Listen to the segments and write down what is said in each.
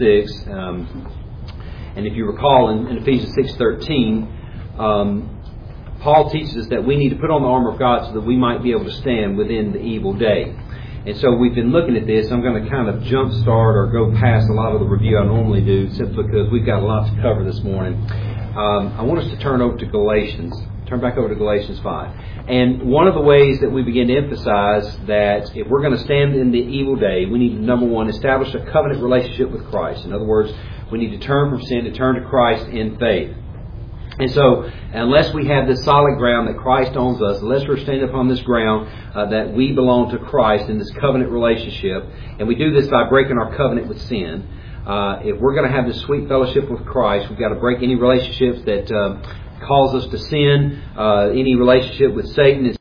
6. And if you recall in Ephesians 6:13, Paul teaches us that we need to put on the armor of God so that we might be able to stand within the evil day. And so we've been looking at this. I'm going to kind of jump start or go past a lot of the review I normally do, simply because we've got a lot to cover this morning. I want us to turn back over to Galatians 5. And one of the ways that we begin to emphasize that if we're going to stand in the evil day, we need to, number one, establish a covenant relationship with Christ. In other words, we need to turn from sin to turn to Christ in faith. And so, unless we have this solid ground that Christ owns us, unless we're standing upon this ground that we belong to Christ in this covenant relationship, and we do this by breaking our covenant with sin, if we're going to have this sweet fellowship with Christ, we've got to break any relationships that cause us to sin, any relationship with Satan.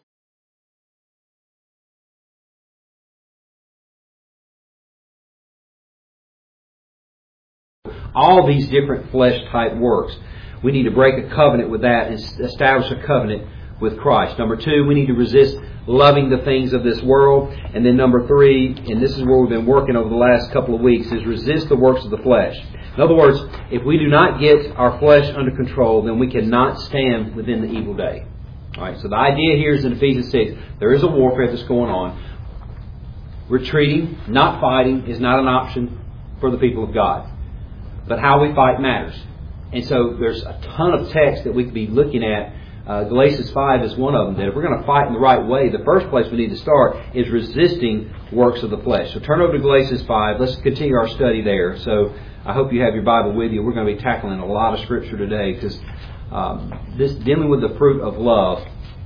All these different flesh-type works. We need to break a covenant with that and establish a covenant with Christ. Number 2, we need to resist loving the things of this world. And then number 3, and this is where we've been working over the last couple of weeks, is resist the works of the flesh. In other words, if we do not get our flesh under control, then we cannot stand within the evil day. All right. So the idea here is in Ephesians 6, there is a warfare that's going on. Retreating, not fighting, is not an option for the people of God. But how we fight matters. And so there's a ton of text that we could be looking at. Galatians 5 is one of them. That if we're going to fight in the right way, the first place we need to start is resisting works of the flesh. So turn over to Galatians 5. Let's continue our study there. So I hope you have your Bible with you. We're going to be tackling a lot of Scripture today because this dealing with the fruit of love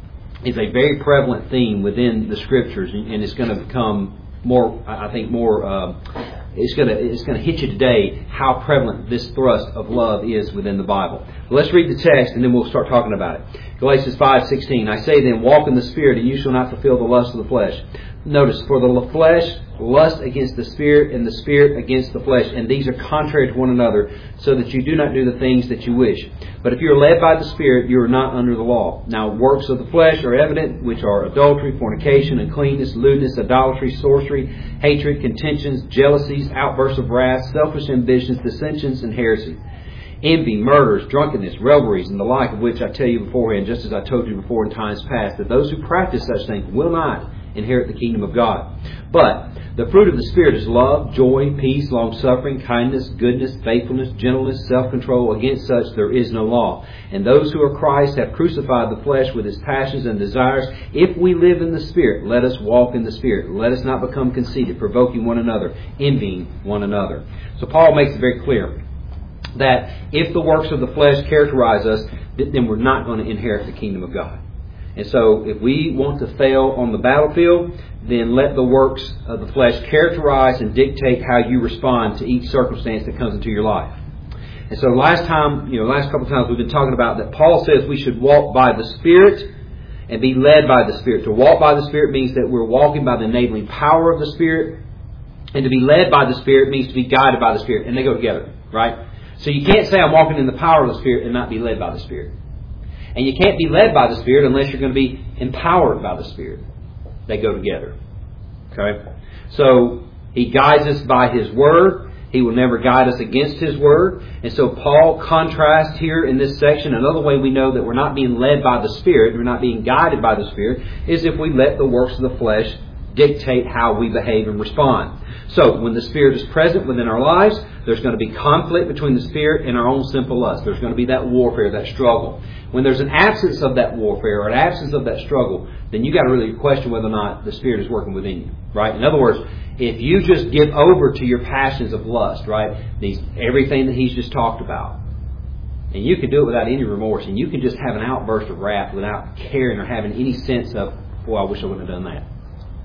is a very prevalent theme within the Scriptures, and it's going to become more, I think, more. It's going to hit you today how prevalent this thrust of love is within the Bible. Let's read the text and then we'll start talking about it. Galatians 5:16. I say then, walk in the Spirit, and you shall not fulfill the lust of the flesh. Notice, for the flesh lust against the Spirit, and the Spirit against the flesh, and these are contrary to one another, so that you do not do the things that you wish. But if you are led by the Spirit, you are not under the law. Now works of the flesh are evident, which are adultery, fornication, uncleanness, lewdness, idolatry, sorcery, hatred, contentions, jealousies, outbursts of wrath, selfish ambitions, dissensions, and heresy. Envy, murders, drunkenness, revelries, and the like, of which I tell you beforehand, just as I told you before in times past, that those who practice such things will not inherit the kingdom of God. But the fruit of the Spirit is love, joy, peace, long-suffering, kindness, goodness, faithfulness, gentleness, self-control. Against such there is no law. And those who are Christ have crucified the flesh with its passions and desires. If we live in the Spirit, let us walk in the Spirit. Let us not become conceited, provoking one another, envying one another. So Paul makes it very clear that if the works of the flesh characterize us, then we're not going to inherit the kingdom of God. And so if we want to fail on the battlefield, then let the works of the flesh characterize and dictate how you respond to each circumstance that comes into your life. And so last couple of times we've been talking about that Paul says we should walk by the Spirit and be led by the Spirit. To walk by the Spirit means that we're walking by the enabling power of the Spirit. And to be led by the Spirit means to be guided by the Spirit. And they go together, right? So you can't say I'm walking in the power of the Spirit and not be led by the Spirit. And you can't be led by the Spirit unless you're going to be empowered by the Spirit. They go together. Okay? So He guides us by His Word. He will never guide us against His Word. And so Paul contrasts here in this section. Another way we know that we're not being led by the Spirit, we're not being guided by the Spirit, is if we let the works of the flesh dictate how we behave and respond. So when the Spirit is present within our lives, there's going to be conflict between the Spirit and our own sinful lust. There's going to be that warfare, that struggle. When there's an absence of that warfare or an absence of that struggle, then you got to really question whether or not the Spirit is working within you, right? In other words, if you just give over to your passions of lust, right, everything that he's just talked about, and you can do it without any remorse, and you can just have an outburst of wrath without caring or having any sense of, boy, I wish I wouldn't have done that.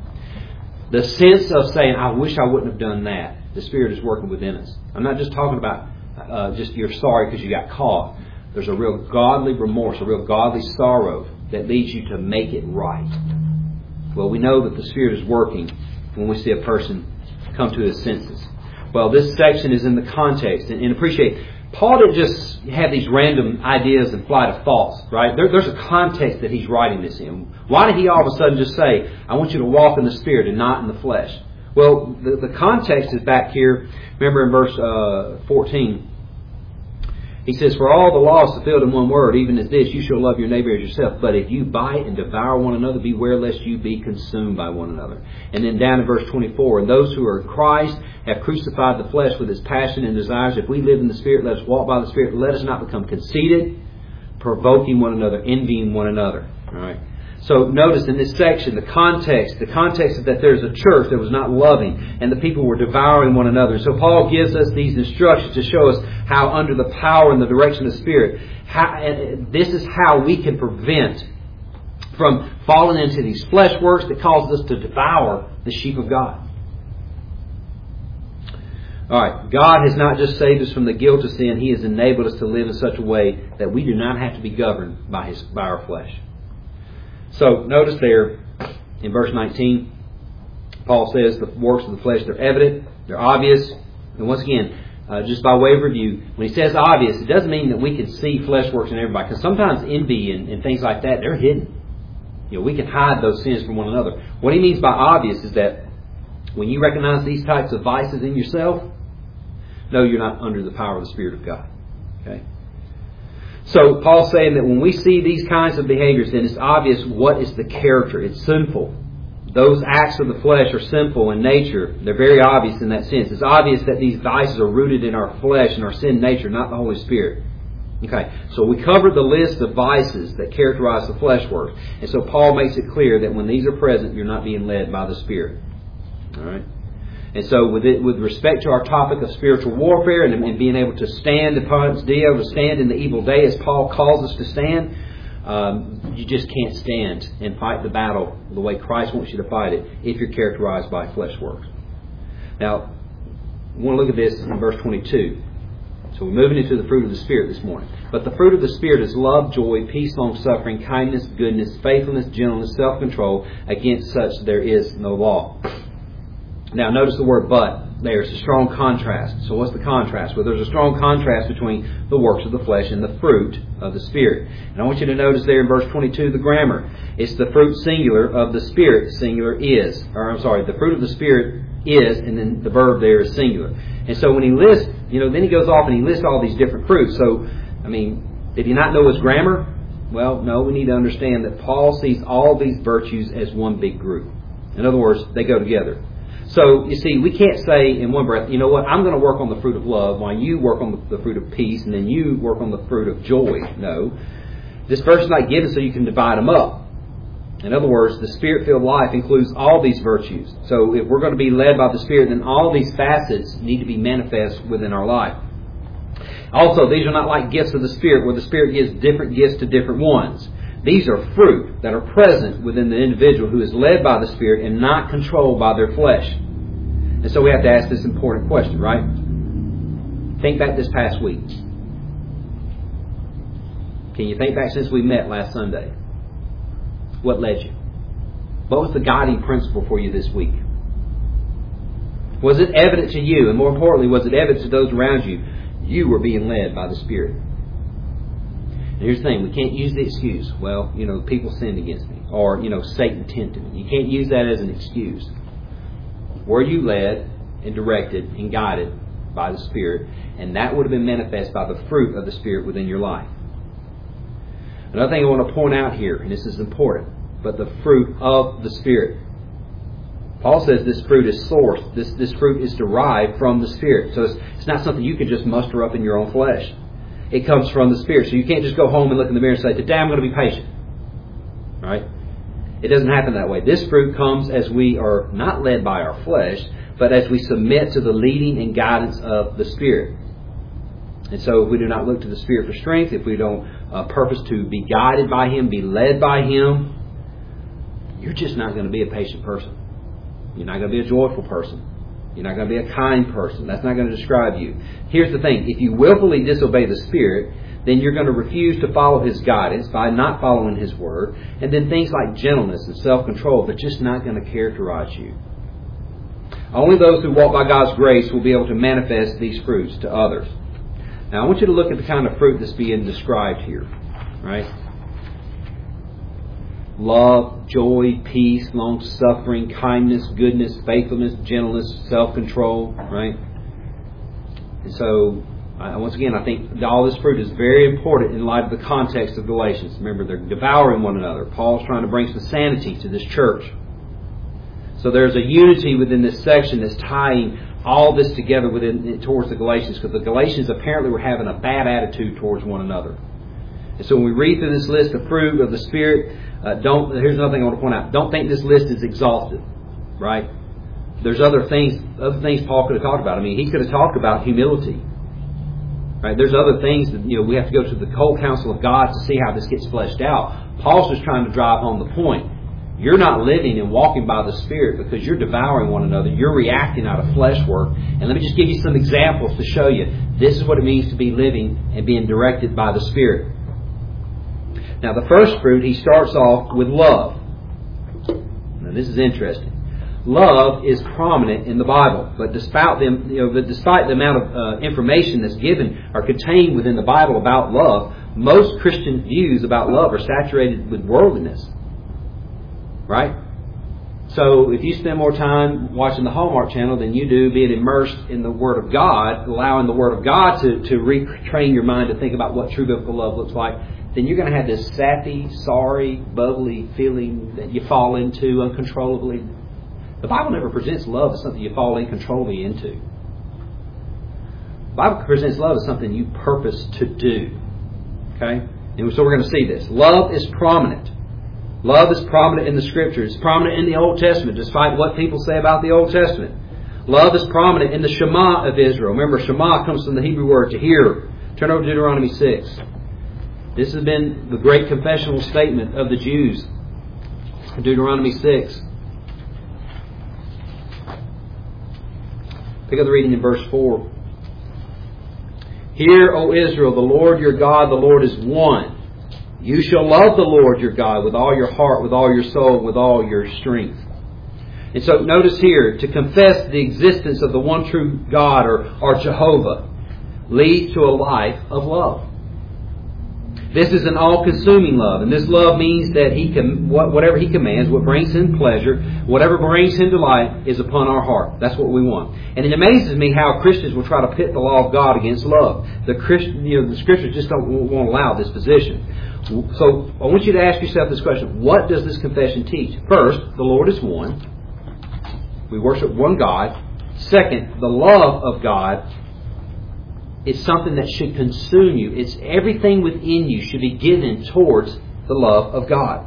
The sense of saying, I wish I wouldn't have done that, the Spirit is working within us. I'm not just talking about just you're sorry because you got caught. There's a real godly remorse, a real godly sorrow that leads you to make it right. Well, we know that the Spirit is working when we see a person come to his senses. Well, this section is in the context. And appreciate, Paul didn't just have these random ideas and flight of thoughts, right? There's a context that he's writing this in. Why did he all of a sudden just say, I want you to walk in the Spirit and not in the flesh? Well, the context is back here. Remember in verse 14, he says, "For all the law is fulfilled in one word, even as this, you shall love your neighbor as yourself. But if you bite and devour one another, beware lest you be consumed by one another." And then down in verse 24, "And those who are in Christ have crucified the flesh with its passion and desires. If we live in the Spirit, let us walk by the Spirit. Let us not become conceited, provoking one another, envying one another." All right. So notice in this section, the context is that there's a church that was not loving and the people were devouring one another. So Paul gives us these instructions to show us how under the power and the direction of the Spirit, this is how we can prevent from falling into these flesh works that causes us to devour the sheep of God. Alright, God has not just saved us from the guilt of sin, He has enabled us to live in such a way that we do not have to be governed by our flesh. So, notice there, in verse 19, Paul says the works of the flesh, they're evident, they're obvious. And once again, just by way of review, when he says obvious, it doesn't mean that we can see flesh works in everybody. Because sometimes envy and things like that, they're hidden. We can hide those sins from one another. What he means by obvious is that when you recognize these types of vices in yourself, no, you're not under the power of the Spirit of God. Okay? So Paul's saying that when we see these kinds of behaviors, then it's obvious what is the character. It's sinful. Those acts of the flesh are sinful in nature. They're very obvious in that sense. It's obvious that these vices are rooted in our flesh and our sin nature, not the Holy Spirit. Okay, so we covered the list of vices that characterize the flesh work. And so Paul makes it clear that when these are present, you're not being led by the Spirit. All right? And so with respect to our topic of spiritual warfare and being able to stand be able to stand in the evil day as Paul calls us to stand, you just can't stand and fight the battle the way Christ wants you to fight it if you're characterized by flesh works. Now, we want to look at this in verse 22. So we're moving into the fruit of the Spirit this morning. "But the fruit of the Spirit is love, joy, peace, long-suffering, kindness, goodness, faithfulness, gentleness, self-control. Against such there is no law." Now notice the word "but" there. It's a strong contrast. So what's the contrast? Well, there's a strong contrast between the works of the flesh and the fruit of the Spirit. And I want you to notice there in verse 22 the grammar. It's the fruit singular of the Spirit, singular is. The fruit of the Spirit is, and then the verb there is singular. And so when he lists, then he goes off and he lists all these different fruits. So, did he not know his grammar? Well, no, we need to understand that Paul sees all these virtues as one big group. In other words, they go together. So, you see, we can't say in one breath, you know what, I'm going to work on the fruit of love while you work on the fruit of peace and then you work on the fruit of joy. No. This verse is not given so you can divide them up. In other words, the Spirit-filled life includes all these virtues. So if we're going to be led by the Spirit, then all these facets need to be manifest within our life. Also, these are not like gifts of the Spirit where the Spirit gives different gifts to different ones. These are fruit that are present within the individual who is led by the Spirit and not controlled by their flesh. And so we have to ask this important question, right? Think back this past week. Can you think back since we met last Sunday? What led you? What was the guiding principle for you this week? Was it evident to you? And more importantly, was it evident to those around you? You were being led by the Spirit. And here's the thing, we can't use the excuse, well, people sinned against me. Or, Satan tempted me. You can't use that as an excuse. Were you led and directed and guided by the Spirit? And that would have been manifest by the fruit of the Spirit within your life. Another thing I want to point out here, and this is important, but the fruit of the Spirit. Paul says this fruit is sourced. This fruit is derived from the Spirit. So it's not something you can just muster up in your own flesh. It comes from the Spirit. So you can't just go home and look in the mirror and say, today I'm going to be patient. Right? It doesn't happen that way. This fruit comes as we are not led by our flesh, but as we submit to the leading and guidance of the Spirit. And so if we do not look to the Spirit for strength, if we don't purpose to be guided by Him, be led by Him, you're just not going to be a patient person. You're not going to be a joyful person. You're not going to be a kind person. That's not going to describe you. Here's the thing. If you willfully disobey the Spirit, then you're going to refuse to follow His guidance by not following His Word. And then things like gentleness and self-control, they're just not going to characterize you. Only those who walk by God's grace will be able to manifest these fruits to others. Now, I want you to look at the kind of fruit that's being described here. Right? love, joy, peace, long-suffering, kindness, goodness, faithfulness, gentleness, self-control, right? And so, once again, I think all this fruit is very important in light of the context of Galatians. Remember, they're devouring one another. Paul's trying to bring some sanity to this church. So there's a unity within this section that's tying all this together towards the Galatians, because the Galatians apparently were having a bad attitude towards one another. And so when we read through this list of fruit of the Spirit, here's another thing I want to point out. Don't think this list is exhaustive, right? There's other things Paul could have talked about. I mean, he could have talked about humility, right? There's other things that we have to go to the whole counsel of God to see how this gets fleshed out. Paul's just trying to drive home the point. You're not living and walking by the Spirit because you're devouring one another. You're reacting out of flesh work. And let me just give you some examples to show you this is what it means to be living and being directed by the Spirit. Now, the first fruit, he starts off with love. Now, this is interesting. Love is prominent in the Bible, but despite the amount of information that's given or contained within the Bible about love, most Christian views about love are saturated with worldliness. Right? So if you spend more time watching the Hallmark Channel than you do being immersed in the Word of God, allowing the Word of God to retrain your mind to think about what true biblical love looks like, then you're going to have this sappy, sorry, bubbly feeling that you fall into uncontrollably. The Bible never presents love as something you fall uncontrollably into. The Bible presents love as something you purpose to do. Okay? And so we're going to see this. Love is prominent. Love is prominent in the Scriptures. It's prominent in the Old Testament, despite what people say about the Old Testament. Love is prominent in the Shema of Israel. Remember, Shema comes from the Hebrew word to hear. Turn over to Deuteronomy 6. This has been the great confessional statement of the Jews. Deuteronomy 6. Pick up the reading in verse 4. Hear, O Israel, the Lord your God, the Lord is one. You shall love the Lord your God with all your heart, with all your soul, with all your strength. And so notice here, to confess the existence of the one true God or Jehovah leads to a life of love. This is an all-consuming love, and this love means that whatever He commands, what brings Him pleasure, whatever brings Him delight, is upon our heart. That's what we want. And it amazes me how Christians will try to pit the law of God against love. The Scriptures just won't allow this position. So I want you to ask yourself this question: what does this confession teach? First, the Lord is one. We worship one God. Second, the love of God is something that should consume you. It's everything within you should be given towards the love of God.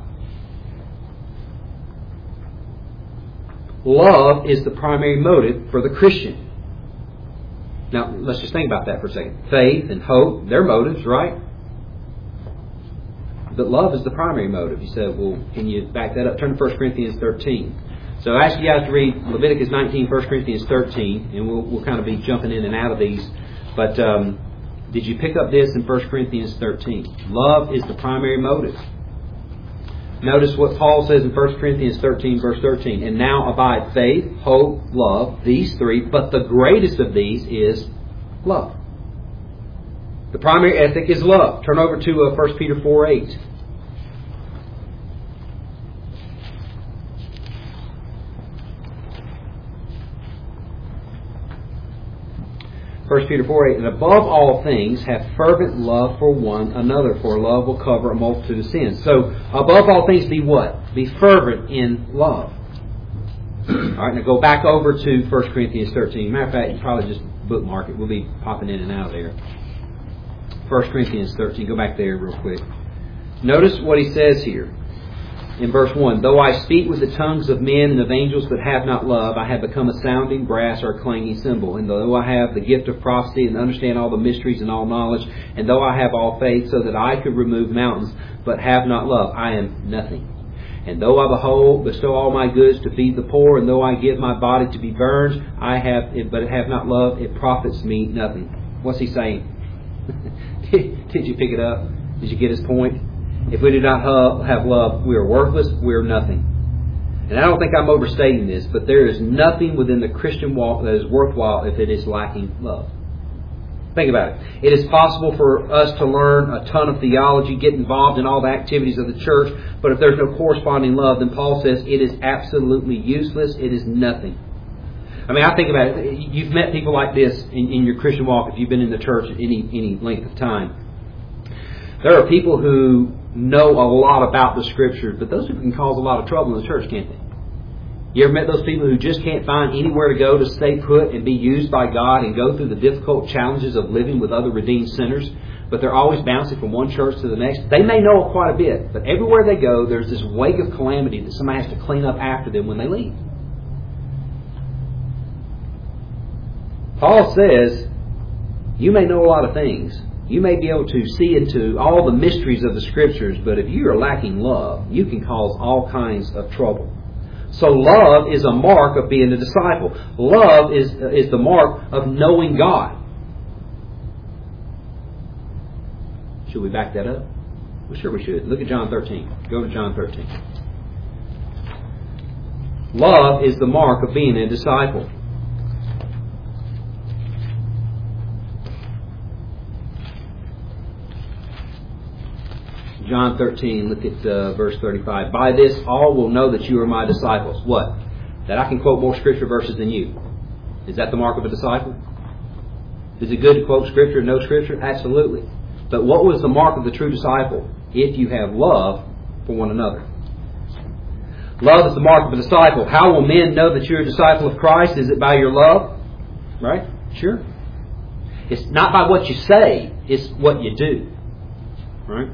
Love is the primary motive for the Christian. Now, let's just think about that for a second. Faith and hope, they're motives, right? But love is the primary motive. You said, well, can you back that up? Turn to 1 Corinthians 13. So I ask you guys to read Leviticus 19, 1 Corinthians 13, and we'll kind of be jumping in and out of these. But did you pick up this in 1 Corinthians 13? Love is the primary motive. Notice what Paul says in 1 Corinthians 13, verse 13. And now abide faith, hope, love, these three, but the greatest of these is love. The primary ethic is love. Turn over to 1 Peter 4:8. 1 Peter 4:8, and above all things have fervent love for one another, for love will cover a multitude of sins. So, above all things, be what? Be fervent in love. Alright, now go back over to 1 Corinthians 13. Matter of fact, you probably just bookmark it. We'll be popping in and out of there. 1 Corinthians 13. Go back there real quick. Notice what he says here. In verse 1, though I speak with the tongues of men and of angels but have not love, I have become a sounding brass or a clanging cymbal. And though I have the gift of prophecy and understand all the mysteries and all knowledge, and though I have all faith so that I could remove mountains but have not love, I am nothing. And though I bestow all my goods to feed the poor, and though I give my body to be burned, but have not love, it profits me nothing. What's he saying? Did you pick it up? Did you get his point? If we do not have love, we are worthless, we are nothing. And I don't think I'm overstating this, but there is nothing within the Christian walk that is worthwhile if it is lacking love. Think about it. It is possible for us to learn a ton of theology, get involved in all the activities of the church, but if there's no corresponding love, then Paul says it is absolutely useless. It is nothing. I mean, I think about it. You've met people like this in your Christian walk if you've been in the church any length of time. There are people who know a lot about the Scriptures, but those people can cause a lot of trouble in the church, can't they? You ever met those people who just can't find anywhere to go to stay put and be used by God and go through the difficult challenges of living with other redeemed sinners, but they're always bouncing from one church to the next? They may know quite a bit, but everywhere they go, there's this wake of calamity that somebody has to clean up after them when they leave. Paul says, you may know a lot of things. You may be able to see into all the mysteries of the Scriptures, but if you are lacking love, you can cause all kinds of trouble. So love is a mark of being a disciple. Love is the mark of knowing God. Should we back that up? Well, sure we should. Look at John 13. Go to John 13. Love is the mark of being a disciple. John 13, look at verse 35. By this all will know that you are my disciples. What? That I can quote more Scripture verses than you. Is that the mark of a disciple? Is it good to quote Scripture and know Scripture? Absolutely. But what was the mark of the true disciple? If you have love for one another. Love is the mark of a disciple. How will men know that you're a disciple of Christ? Is it by your love? Right? Sure. It's not by what you say, it's what you do. Right?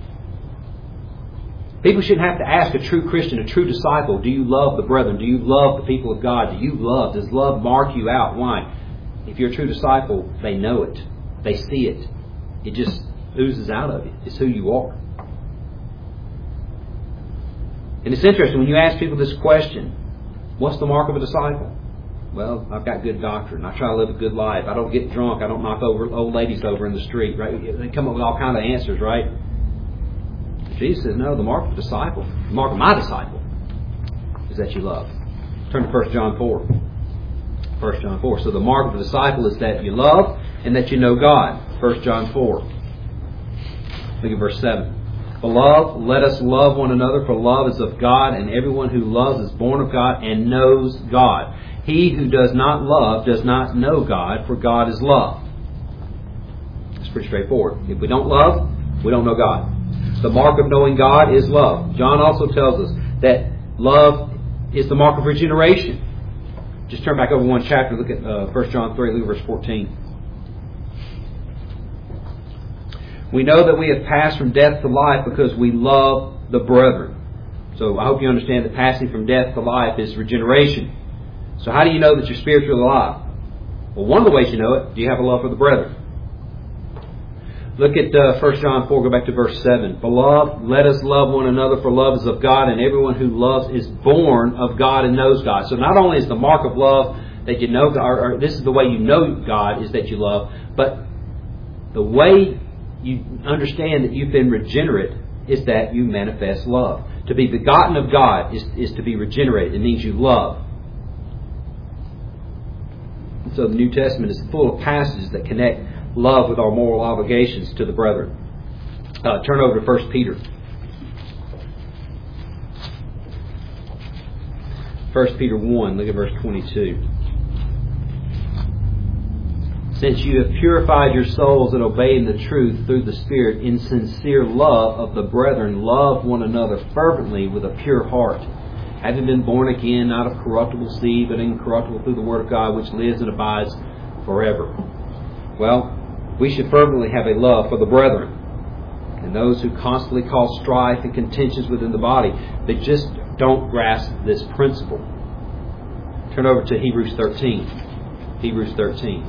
People shouldn't have to ask a true Christian, a true disciple, do you love the brethren? Do you love the people of God? Does love mark you out? Why? If you're a true disciple, they know it. They see it. It just oozes out of you. It's who you are. And it's interesting, when you ask people this question, what's the mark of a disciple? Well, I've got good doctrine. I try to live a good life. I don't get drunk. I don't knock old ladies over in the street. Right? They come up with all kinds of answers, right? Jesus says, no, the mark of a disciple, the mark of my disciple, is that you love. Turn to 1 John 4. 1 John 4. So the mark of a disciple is that you love and that you know God. 1 John 4. Look at verse 7. Beloved, let us love one another, for love is of God, and everyone who loves is born of God and knows God. He who does not love does not know God, for God is love. It's pretty straightforward. If we don't love, we don't know God. The mark of knowing God is love. John also tells us that love is the mark of regeneration. Just turn back over one chapter. Look at 1 John 3, look at verse 14. We know that we have passed from death to life because we love the brethren. So I hope you understand that passing from death to life is regeneration. So how do you know that you're spiritually alive? Well, one of the ways you know it, do you have a love for the brethren? Look at 1 John 4, go back to verse 7. Beloved, let us love one another, for love is of God, and everyone who loves is born of God and knows God. So not only is the mark of love that you know, or this is the way you know God, is that you love, but the way you understand that you've been regenerate is that you manifest love. To be begotten of God is to be regenerated. It means you love. And so the New Testament is full of passages that connect love with our moral obligations to the brethren. Turn over to 1 Peter. 1 Peter 1, look at verse 22. Since you have purified your souls in obeying the truth through the Spirit in sincere love of the brethren, love one another fervently with a pure heart, having been born again, not of corruptible seed, but incorruptible through the Word of God, which lives and abides forever. Well, we should fervently have a love for the brethren and those who constantly cause strife and contentions within the body. They just don't grasp this principle. Turn over to Hebrews 13. Hebrews 13.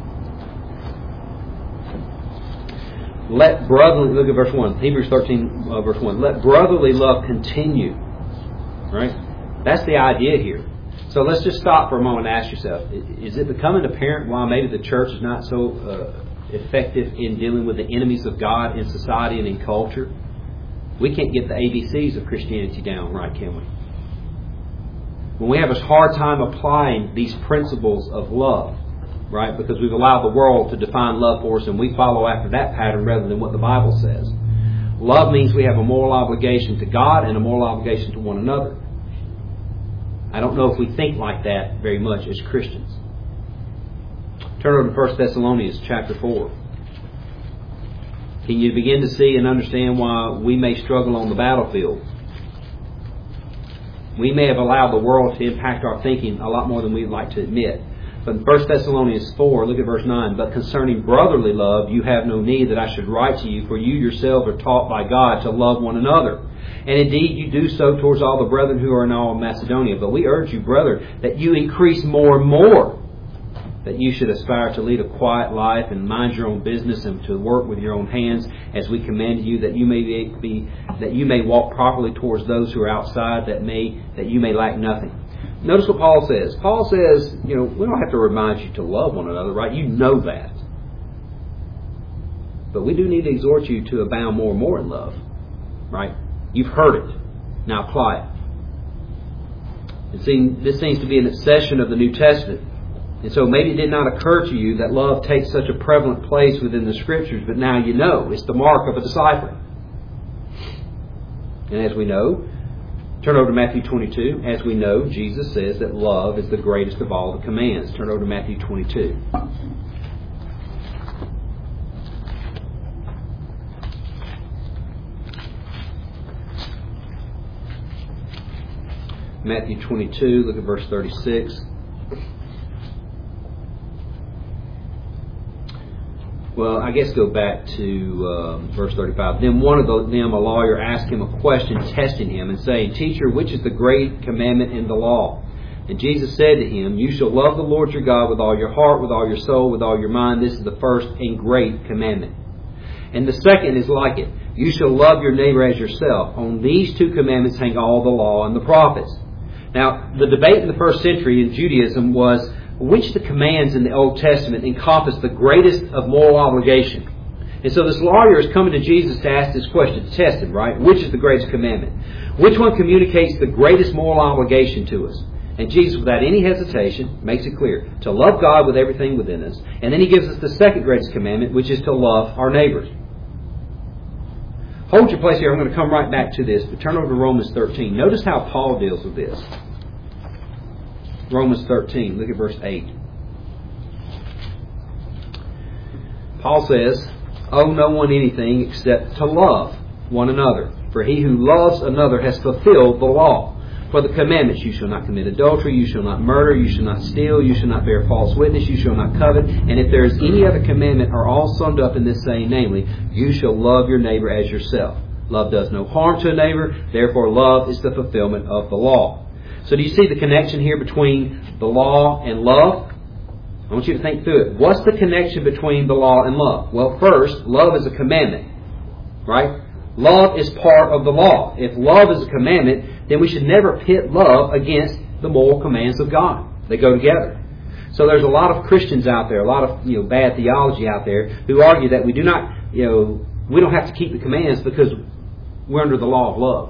Let brotherly, look at verse 1. Hebrews 13, verse 1. Let brotherly love continue. Right? That's the idea here. So let's just stop for a moment and ask yourself, is it becoming apparent why maybe the church is not so effective in dealing with the enemies of God in society and in culture? We can't get the ABCs of Christianity down right, can we? When we have a hard time applying these principles of love, right? Because we've allowed the world to define love for us, and we follow after that pattern rather than what the Bible says. Love means we have a moral obligation to God and a moral obligation to one another. I don't know if we think like that very much as Christians. Turn over to 1 Thessalonians chapter 4. Can you begin to see and understand why we may struggle on the battlefield? We may have allowed the world to impact our thinking a lot more than we'd like to admit. But in 1 Thessalonians 4, look at verse 9. But concerning brotherly love, you have no need that I should write to you, for you yourselves are taught by God to love one another. And indeed you do so towards all the brethren who are in all Macedonia. But we urge you, brother, that you increase more and more, that you should aspire to lead a quiet life and mind your own business and to work with your own hands, as we command you, that you may walk properly towards those who are outside, that you may lack nothing. Notice what Paul says. Paul says, we don't have to remind you to love one another, right? You know that. But we do need to exhort you to abound more and more in love, right? You've heard it. Now apply it. And see, this seems to be an obsession of the New Testament. And so maybe it did not occur to you that love takes such a prevalent place within the Scriptures, but now you know. It's the mark of a disciple. And as we know, turn over to Matthew 22. As we know, Jesus says that love is the greatest of all the commands. Turn over to Matthew 22. Matthew 22, look at verse 36. Well, I guess go back to verse 35. Then one of them, a lawyer, asked him a question, testing him, and saying, Teacher, which is the great commandment in the law? And Jesus said to him, You shall love the Lord your God with all your heart, with all your soul, with all your mind. This is the first and great commandment. And the second is like it. You shall love your neighbor as yourself. On these two commandments hang all the law and the prophets. Now, the debate in the first century in Judaism was, which of the commands in the Old Testament encompass the greatest of moral obligation? And so this lawyer is coming to Jesus to ask this question, to test him, right? Which is the greatest commandment? Which one communicates the greatest moral obligation to us? And Jesus, without any hesitation, makes it clear, to love God with everything within us. And then He gives us the second greatest commandment, which is to love our neighbors. Hold your place here. I'm going to come right back to this, but turn over to Romans 13. Notice how Paul deals with this. Romans 13, look at verse 8. Paul says, Owe no one anything except to love one another. For he who loves another has fulfilled the law. For the commandments, you shall not commit adultery, you shall not murder, you shall not steal, you shall not bear false witness, you shall not covet. And if there is any other commandment, are all summed up in this saying, namely, you shall love your neighbor as yourself. Love does no harm to a neighbor, therefore love is the fulfillment of the law. So do you see the connection here between the law and love? I want you to think through it. What's the connection between the law and love? Well, first, love is a commandment, right? Love is part of the law. If love is a commandment, then we should never pit love against the moral commands of God. They go together. So there's a lot of Christians out there, a lot of bad theology out there, who argue that we do not, we don't have to keep the commands because we're under the law of love.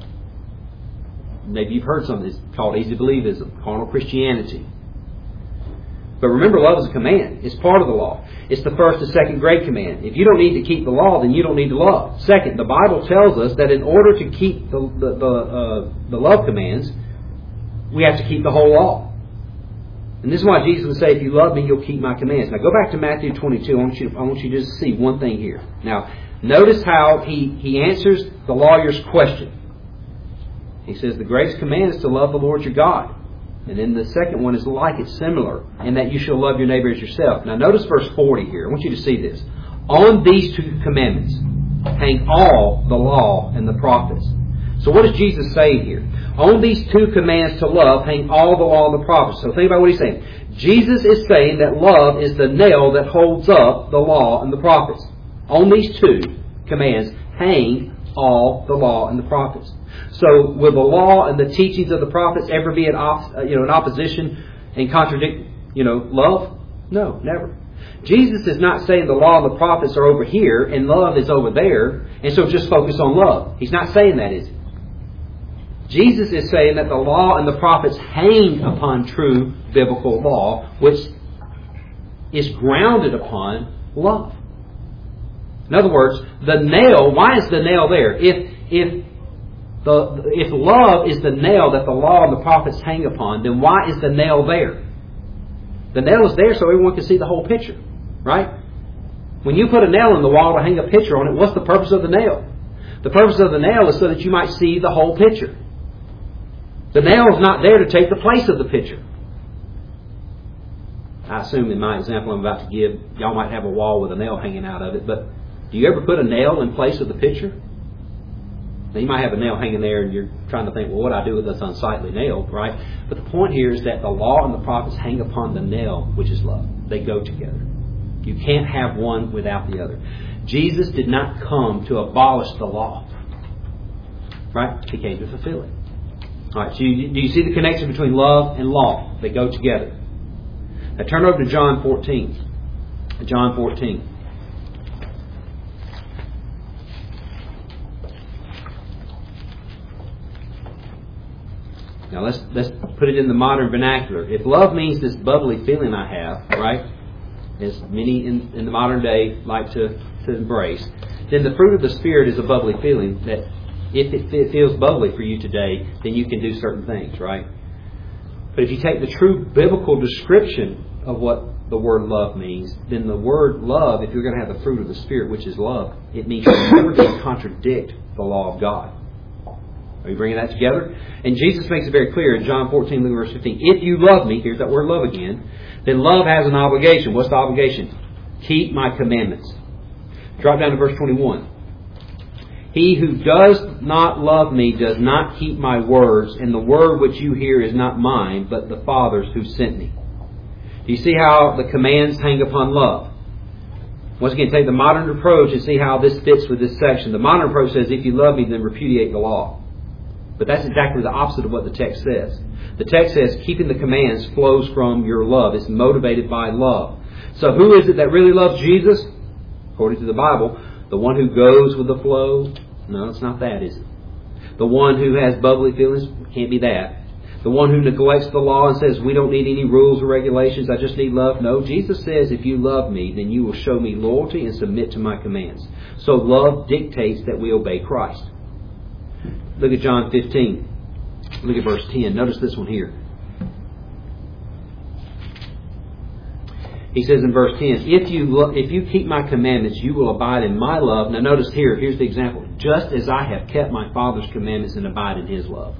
Maybe you've heard something that's called easy believism, carnal Christianity. But remember, love is a command. It's part of the law. It's the first and second great command. If you don't need to keep the law, then you don't need to love. Second, the Bible tells us that in order to keep the love commands, we have to keep the whole law. And this is why Jesus would say, if you love me, you'll keep my commands. Now go back to Matthew 22. I want you to just see one thing here. Now, notice how he answers the lawyer's question. He says, the greatest command is to love the Lord your God. And then the second one is like it, similar, in that you shall love your neighbor as yourself. Now notice verse 40 here. I want you to see this. On these two commandments hang all the law and the prophets. So what is Jesus saying here? On these two commands to love hang all the law and the prophets. So think about what He's saying. Jesus is saying that love is the nail that holds up the law and the prophets. On these two commands hang all the law and the prophets. So will the law and the teachings of the prophets ever be in opposition and contradict love? No, never. Jesus is not saying the law and the prophets are over here and love is over there, and so just focus on love. He's not saying that, is he? Jesus is saying that the law and the prophets hang upon true biblical law, which is grounded upon love. In other words, the nail, why is the nail there? If love is the nail that the law and the prophets hang upon, then why is the nail there? The nail is there so everyone can see the whole picture, right? When you put a nail in the wall to hang a picture on it, what's the purpose of the nail? The purpose of the nail is so that you might see the whole picture. The nail is not there to take the place of the picture. I assume in my example I'm about to give, y'all might have a wall with a nail hanging out of it, but do you ever put a nail in place of the picture? Now you might have a nail hanging there and you're trying to think, well, what do I do with this unsightly nail, right? But the point here is that the law and the prophets hang upon the nail, which is love. They go together. You can't have one without the other. Jesus did not come to abolish the law, right? He came to fulfill it. All right, so do you see the connection between love and law? They go together. Now turn over to John 14. John 14. Now let's put it in the modern vernacular. If love means this bubbly feeling I have, right, as many in the modern day like to embrace, then the fruit of the Spirit is a bubbly feeling that if it feels bubbly for you today, then you can do certain things, right? But if you take the true biblical description of what the word love means, then the word love, if you're going to have the fruit of the Spirit, which is love, it means you're never going to contradict the law of God. Are you bringing that together? And Jesus makes it very clear in John 14, look at verse 15. If you love me, here's that word love again, then love has an obligation. What's the obligation? Keep my commandments. Drop down to verse 21. He who does not love me does not keep my words, and the word which you hear is not mine, but the Father's who sent me. Do you see how the commands hang upon love? Once again, take the modern approach and see how this fits with this section. The modern approach says, if you love me, then repudiate the law. But that's exactly the opposite of what the text says. The text says keeping the commands flows from your love. It's motivated by love. So who is it that really loves Jesus? According to the Bible, the one who goes with the flow? No, it's not that, is it? The one who has bubbly feelings? Can't be that. The one who neglects the law and says, we don't need any rules or regulations, I just need love? No, Jesus says, if you love me, then you will show me loyalty and submit to my commands. So love dictates that we obey Christ. Look at John 15. Look at verse 10. Notice this one here. He says in verse 10, if you keep my commandments, you will abide in my love. Now notice here, here's the example. Just as I have kept my Father's commandments and abide in His love.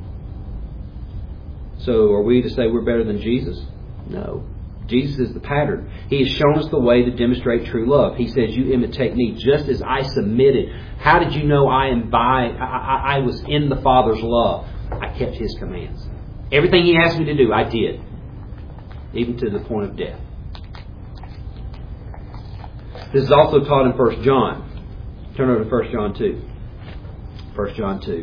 So are we to say we're better than Jesus? No. Jesus is the pattern. He has shown us the way to demonstrate true love. He says, you imitate me just as I submitted. How did you know I was in the Father's love? I kept His commands. Everything He asked me to do, I did. Even to the point of death. This is also taught in 1 John. Turn over to 1 John 2. 1 John 2.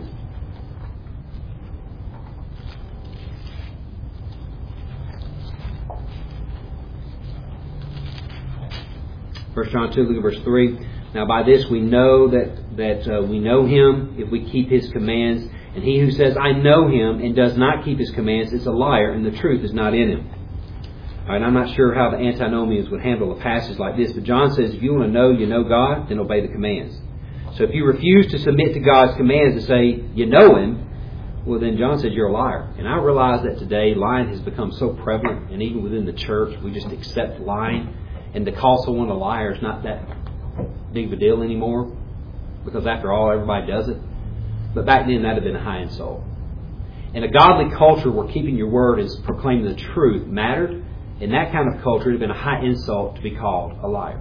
1 John 2, look at verse 3. Now by this we know that we know Him if we keep His commands. And he who says, I know Him, and does not keep His commands is a liar, and the truth is not in him. All right, I'm not sure how the antinomians would handle a passage like this, but John says if you want to know you know God, then obey the commands. So if you refuse to submit to God's commands and say you know Him, well then John says you're a liar. And I realize that today lying has become so prevalent, and even within the church we just accept lying. And to call someone a liar is not that big of a deal anymore, because after all, everybody does it. But back then, that would have been a high insult. In a godly culture where keeping your word and proclaiming the truth mattered, in that kind of culture, it would have been a high insult to be called a liar.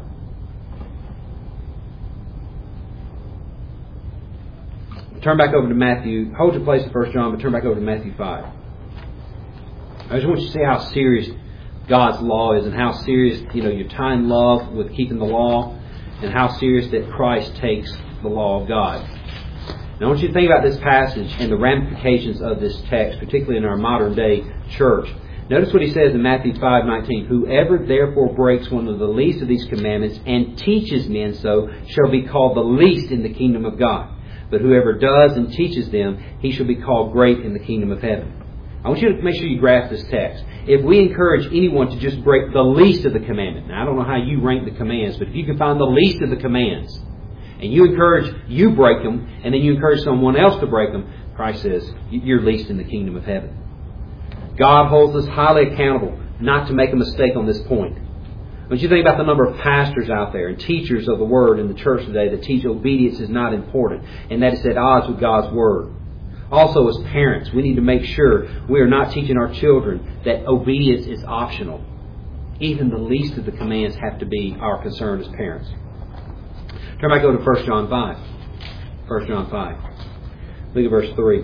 Turn back over to Matthew. Hold your place in 1 John, but turn back over to Matthew 5. I just want you to see how serious God's law is, and how serious, you're tying love with keeping the law, and how serious that Christ takes the law of God. Now I want you to think about this passage and the ramifications of this text, particularly in our modern day church. Notice what he says in Matthew 5:19. Whoever therefore breaks one of the least of these commandments and teaches men so shall be called the least in the kingdom of God. But whoever does and teaches them, he shall be called great in the kingdom of heaven. I want you to make sure you grasp this text. If we encourage anyone to just break the least of the commandment, now I don't know how you rank the commands, but if you can find the least of the commands, and you break them, and then you encourage someone else to break them, Christ says, you're least in the kingdom of heaven. God holds us highly accountable not to make a mistake on this point. When you think about the number of pastors out there and teachers of the Word in the church today that teach obedience is not important, and that is at odds with God's Word. Also, as parents, we need to make sure we are not teaching our children that obedience is optional. Even the least of the commands have to be our concern as parents. Turn back over to 1 John 5. 1 John 5. Look at verse 3.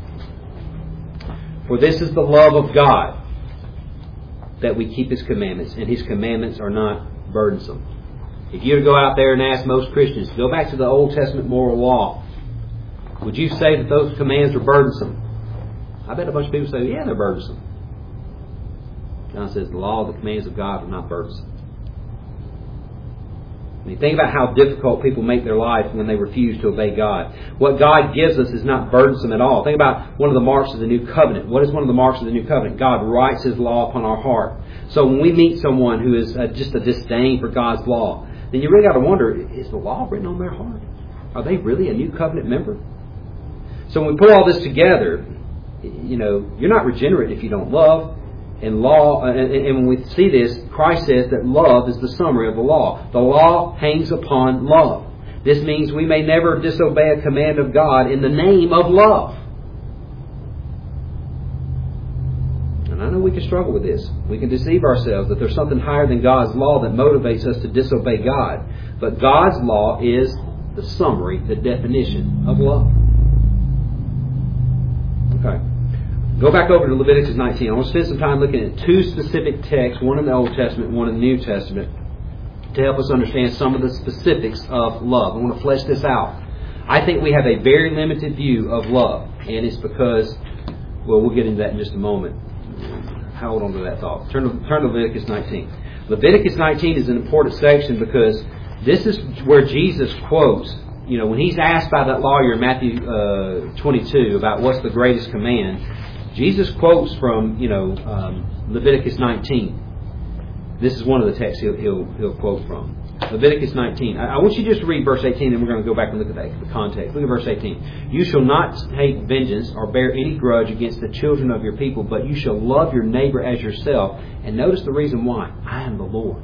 For this is the love of God, that we keep His commandments, and His commandments are not burdensome. If you were to go out there and ask most Christians, go back to the Old Testament moral law, would you say that those commands are burdensome? I bet a bunch of people say, yeah, they're burdensome. John says the law, the commands of God are not burdensome. I mean, think about how difficult people make their life when they refuse to obey God. What God gives us is not burdensome at all. Think about one of the marks of the New Covenant. What is one of the marks of the New Covenant? God writes His law upon our heart. So when we meet someone who is just a disdain for God's law, then you really got to wonder, is the law written on their heart? Are they really a New Covenant member? So when we put all this together, you're not regenerate if you don't love. And when we see this, Christ says that love is the summary of the law. The law hangs upon love. This means we may never disobey a command of God in the name of love. And I know we can struggle with this. We can deceive ourselves that there's something higher than God's law that motivates us to disobey God. But God's law is the summary, the definition of love. Okay. Go back over to Leviticus 19. I want to spend some time looking at two specific texts, one in the Old Testament, one in the New Testament, to help us understand some of the specifics of love. I want to flesh this out. I think we have a very limited view of love, and it's because, we'll get into that in just a moment. I'll hold on to that thought. Turn to Leviticus 19. Leviticus 19 is an important section because this is where Jesus quotes, when He's asked by that lawyer in Matthew 22 about what's the greatest command, Jesus quotes from, Leviticus 19. This is one of the texts he'll quote from. Leviticus 19. I want you just to read verse 18, and we're going to go back and look at the context. Look at verse 18. You shall not take vengeance or bear any grudge against the children of your people, but you shall love your neighbor as yourself. And notice the reason why. I am the Lord.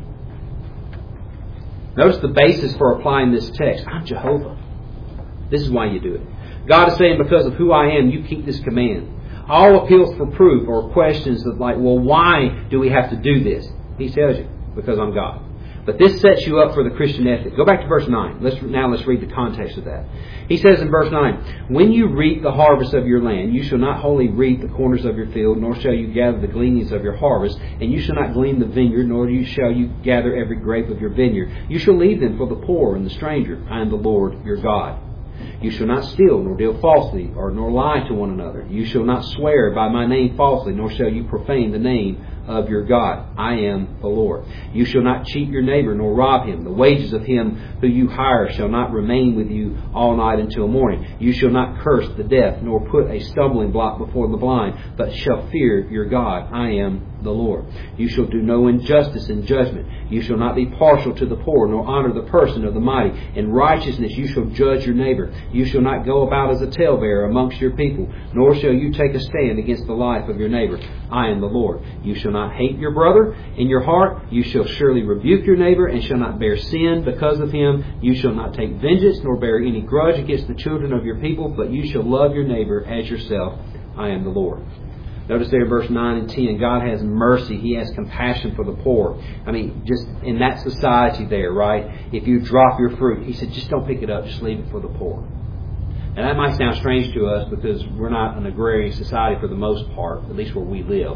Notice the basis for applying this text. I'm Jehovah. This is why you do it. God is saying, because of who I am, you keep this command. All appeals for proof or questions of why do we have to do this? He tells you, because I'm God. But this sets you up for the Christian ethic. Go back to verse 9. Let's read the context of that. He says in verse 9, when you reap the harvest of your land, you shall not wholly reap the corners of your field, nor shall you gather the gleanings of your harvest, and you shall not glean the vineyard, nor shall you gather every grape of your vineyard. You shall leave them for the poor and the stranger. I am the Lord your God. You shall not steal, nor deal falsely, nor lie to one another. You shall not swear by my name falsely, nor shall you profane the name of your God. I am the Lord. You shall not cheat your neighbor, nor rob him. The wages of him who you hire shall not remain with you all night until morning. You shall not curse the deaf, nor put a stumbling block before the blind, but shall fear your God. I am the Lord. You shall do no injustice in judgment. You shall not be partial to the poor, nor honor the person of the mighty. In righteousness you shall judge your neighbor. You shall not go about as a talebearer amongst your people, nor shall you take a stand against the life of your neighbor. I am the Lord. You shall not hate your brother in your heart. You shall surely rebuke your neighbor, and shall not bear sin because of him. You shall not take vengeance, nor bear any grudge against the children of your people, but you shall love your neighbor as yourself. I am the Lord. Notice there in verse 9 and 10, God has mercy. He has compassion for the poor. I mean, just in that society there, right? If you drop your fruit, He said, just don't pick it up. Just leave it for the poor. And that might sound strange to us because we're not an agrarian society for the most part, at least where we live.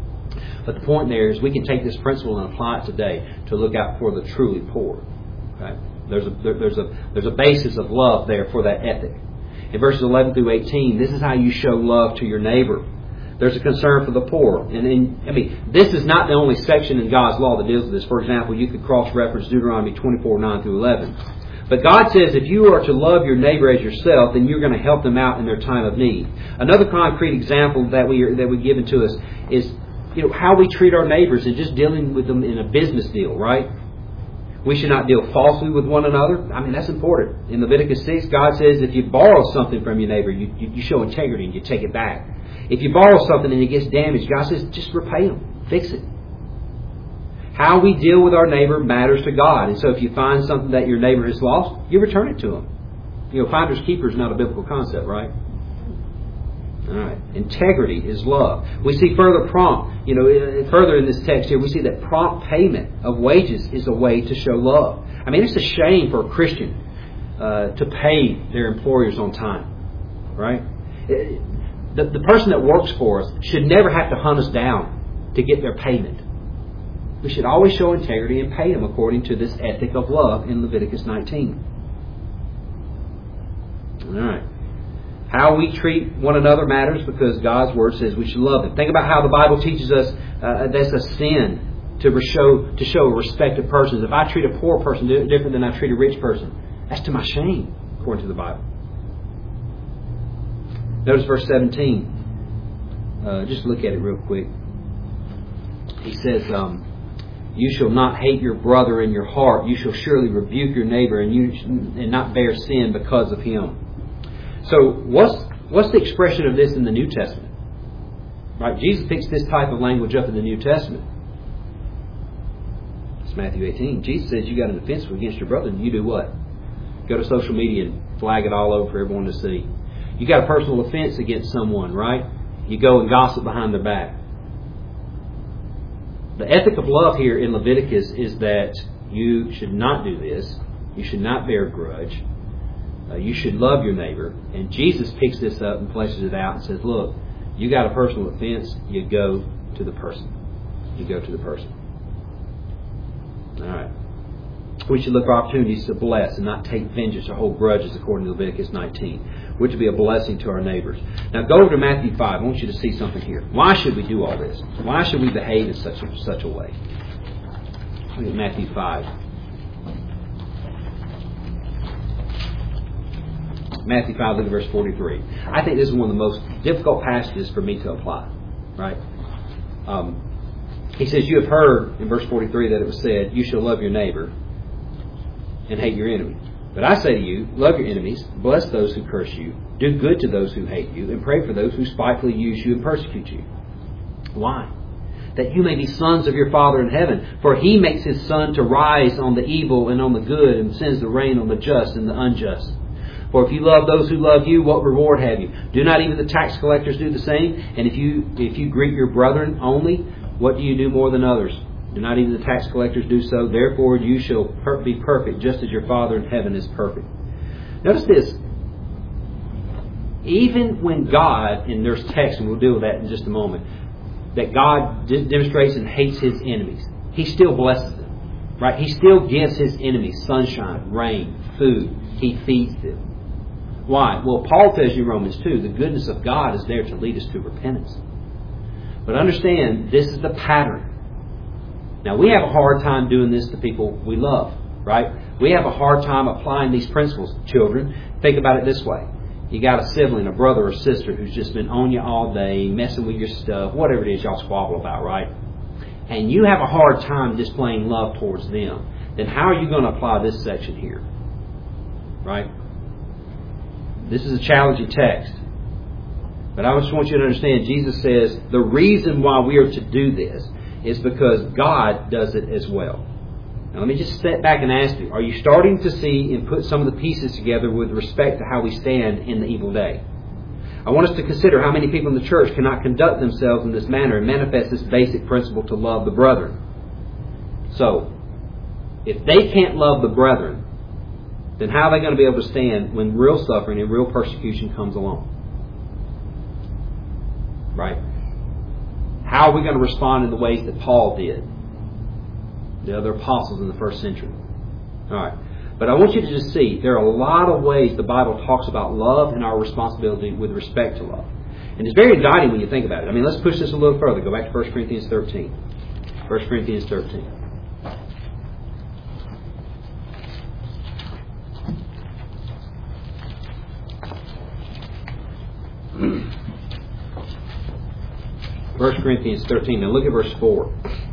But the point there is we can take this principle and apply it today to look out for the truly poor. Okay? There's a basis of love there for that ethic. In verses 11 through 18, this is how you show love to your neighbor. There's a concern for the poor. And this is not the only section in God's law that deals with this. For example, you could cross-reference Deuteronomy 24, 9 through 11. But God says if you are to love your neighbor as yourself, then you're going to help them out in their time of need. Another concrete example that we given to us is how we treat our neighbors and just dealing with them in a business deal, right? We should not deal falsely with one another. I mean, that's important. In Leviticus 6, God says if you borrow something from your neighbor, you show integrity and you take it back. If you borrow something and it gets damaged, God says just repay them. Fix it. How we deal with our neighbor matters to God. And so if you find something that your neighbor has lost, you return it to him. Finders keepers is not a biblical concept, right? All right. Integrity is love. We see further in this text here, we see that prompt payment of wages is a way to show love. I mean, it's a shame for a Christian to pay their employers on time, right? The person that works for us should never have to hunt us down to get their payment. We should always show integrity and pay them according to this ethic of love in Leviticus 19. All right. How we treat one another matters because God's Word says we should love them. Think about how the Bible teaches us that's a sin to show respect to persons. If I treat a poor person different than I treat a rich person, that's to my shame, according to the Bible. Notice verse 17. Just look at it real quick. He says, you shall not hate your brother in your heart. You shall surely rebuke your neighbor and not bear sin because of him. So what's the expression of this in the New Testament? Right? Jesus picks this type of language up in the New Testament. It's Matthew 18. Jesus says you got an offense against your brother, and you do what? Go to social media and flag it all over for everyone to see. You got a personal offense against someone, right? You go and gossip behind their back. The ethic of love here in Leviticus is that you should not do this. You should not bear a grudge. You should love your neighbor. And Jesus picks this up and places it out and says, look, you got a personal offense, you go to the person. You go to the person. All right. We should look for opportunities to bless and not take vengeance or hold grudges according to Leviticus 19. We're to be a blessing to our neighbors. Now go over to Matthew 5. I want you to see something here. Why should we do all this? Why should we behave in such a way? Look at Matthew 5. Matthew 5, look at verse 43. I think this is one of the most difficult passages for me to apply. Right? He says, you have heard in verse 43 that it was said, you shall love your neighbor and hate your enemy. But I say to you, love your enemies, bless those who curse you, do good to those who hate you, and pray for those who spitefully use you and persecute you. Why? That you may be sons of your Father in heaven. For He makes His sun to rise on the evil and on the good, and sends the rain on the just and the unjust. For if you love those who love you, what reward have you? Do not even the tax collectors do the same? And if you greet your brethren only, what do you do more than others? Do not even the tax collectors do so? Therefore you shall be perfect, just as your Father in heaven is perfect. Notice this. Even when God, and there's text, and we'll deal with that in just a moment, that God demonstrates and hates His enemies, He still blesses them. Right? He still gives His enemies sunshine, rain, food. He feeds them. Why? Well, Paul tells you in Romans 2, the goodness of God is there to lead us to repentance. But understand, this is the pattern. Now, we have a hard time doing this to people we love, right? We have a hard time applying these principles. Children, think about it this way. You got a sibling, a brother or sister who's just been on you all day, messing with your stuff, whatever it is y'all squabble about, right? And you have a hard time displaying love towards them. Then how are you going to apply this section here? Right? This is a challenging text. But I just want you to understand, Jesus says the reason why we are to do this is because God does it as well. Now let me just step back and ask you, are you starting to see and put some of the pieces together with respect to how we stand in the evil day? I want us to consider how many people in the church cannot conduct themselves in this manner and manifest this basic principle to love the brethren. So, if they can't love the brethren, then how are they going to be able to stand when real suffering and real persecution comes along? Right? How are we going to respond in the ways that Paul did? The other apostles in the first century. Alright. But I want you to just see, there are a lot of ways the Bible talks about love and our responsibility with respect to love. And it's very guiding when you think about it. I mean, let's push this a little further. Go back to 1 Corinthians 13. 1 Corinthians 13. 1 Corinthians 13. Now look at verse 4.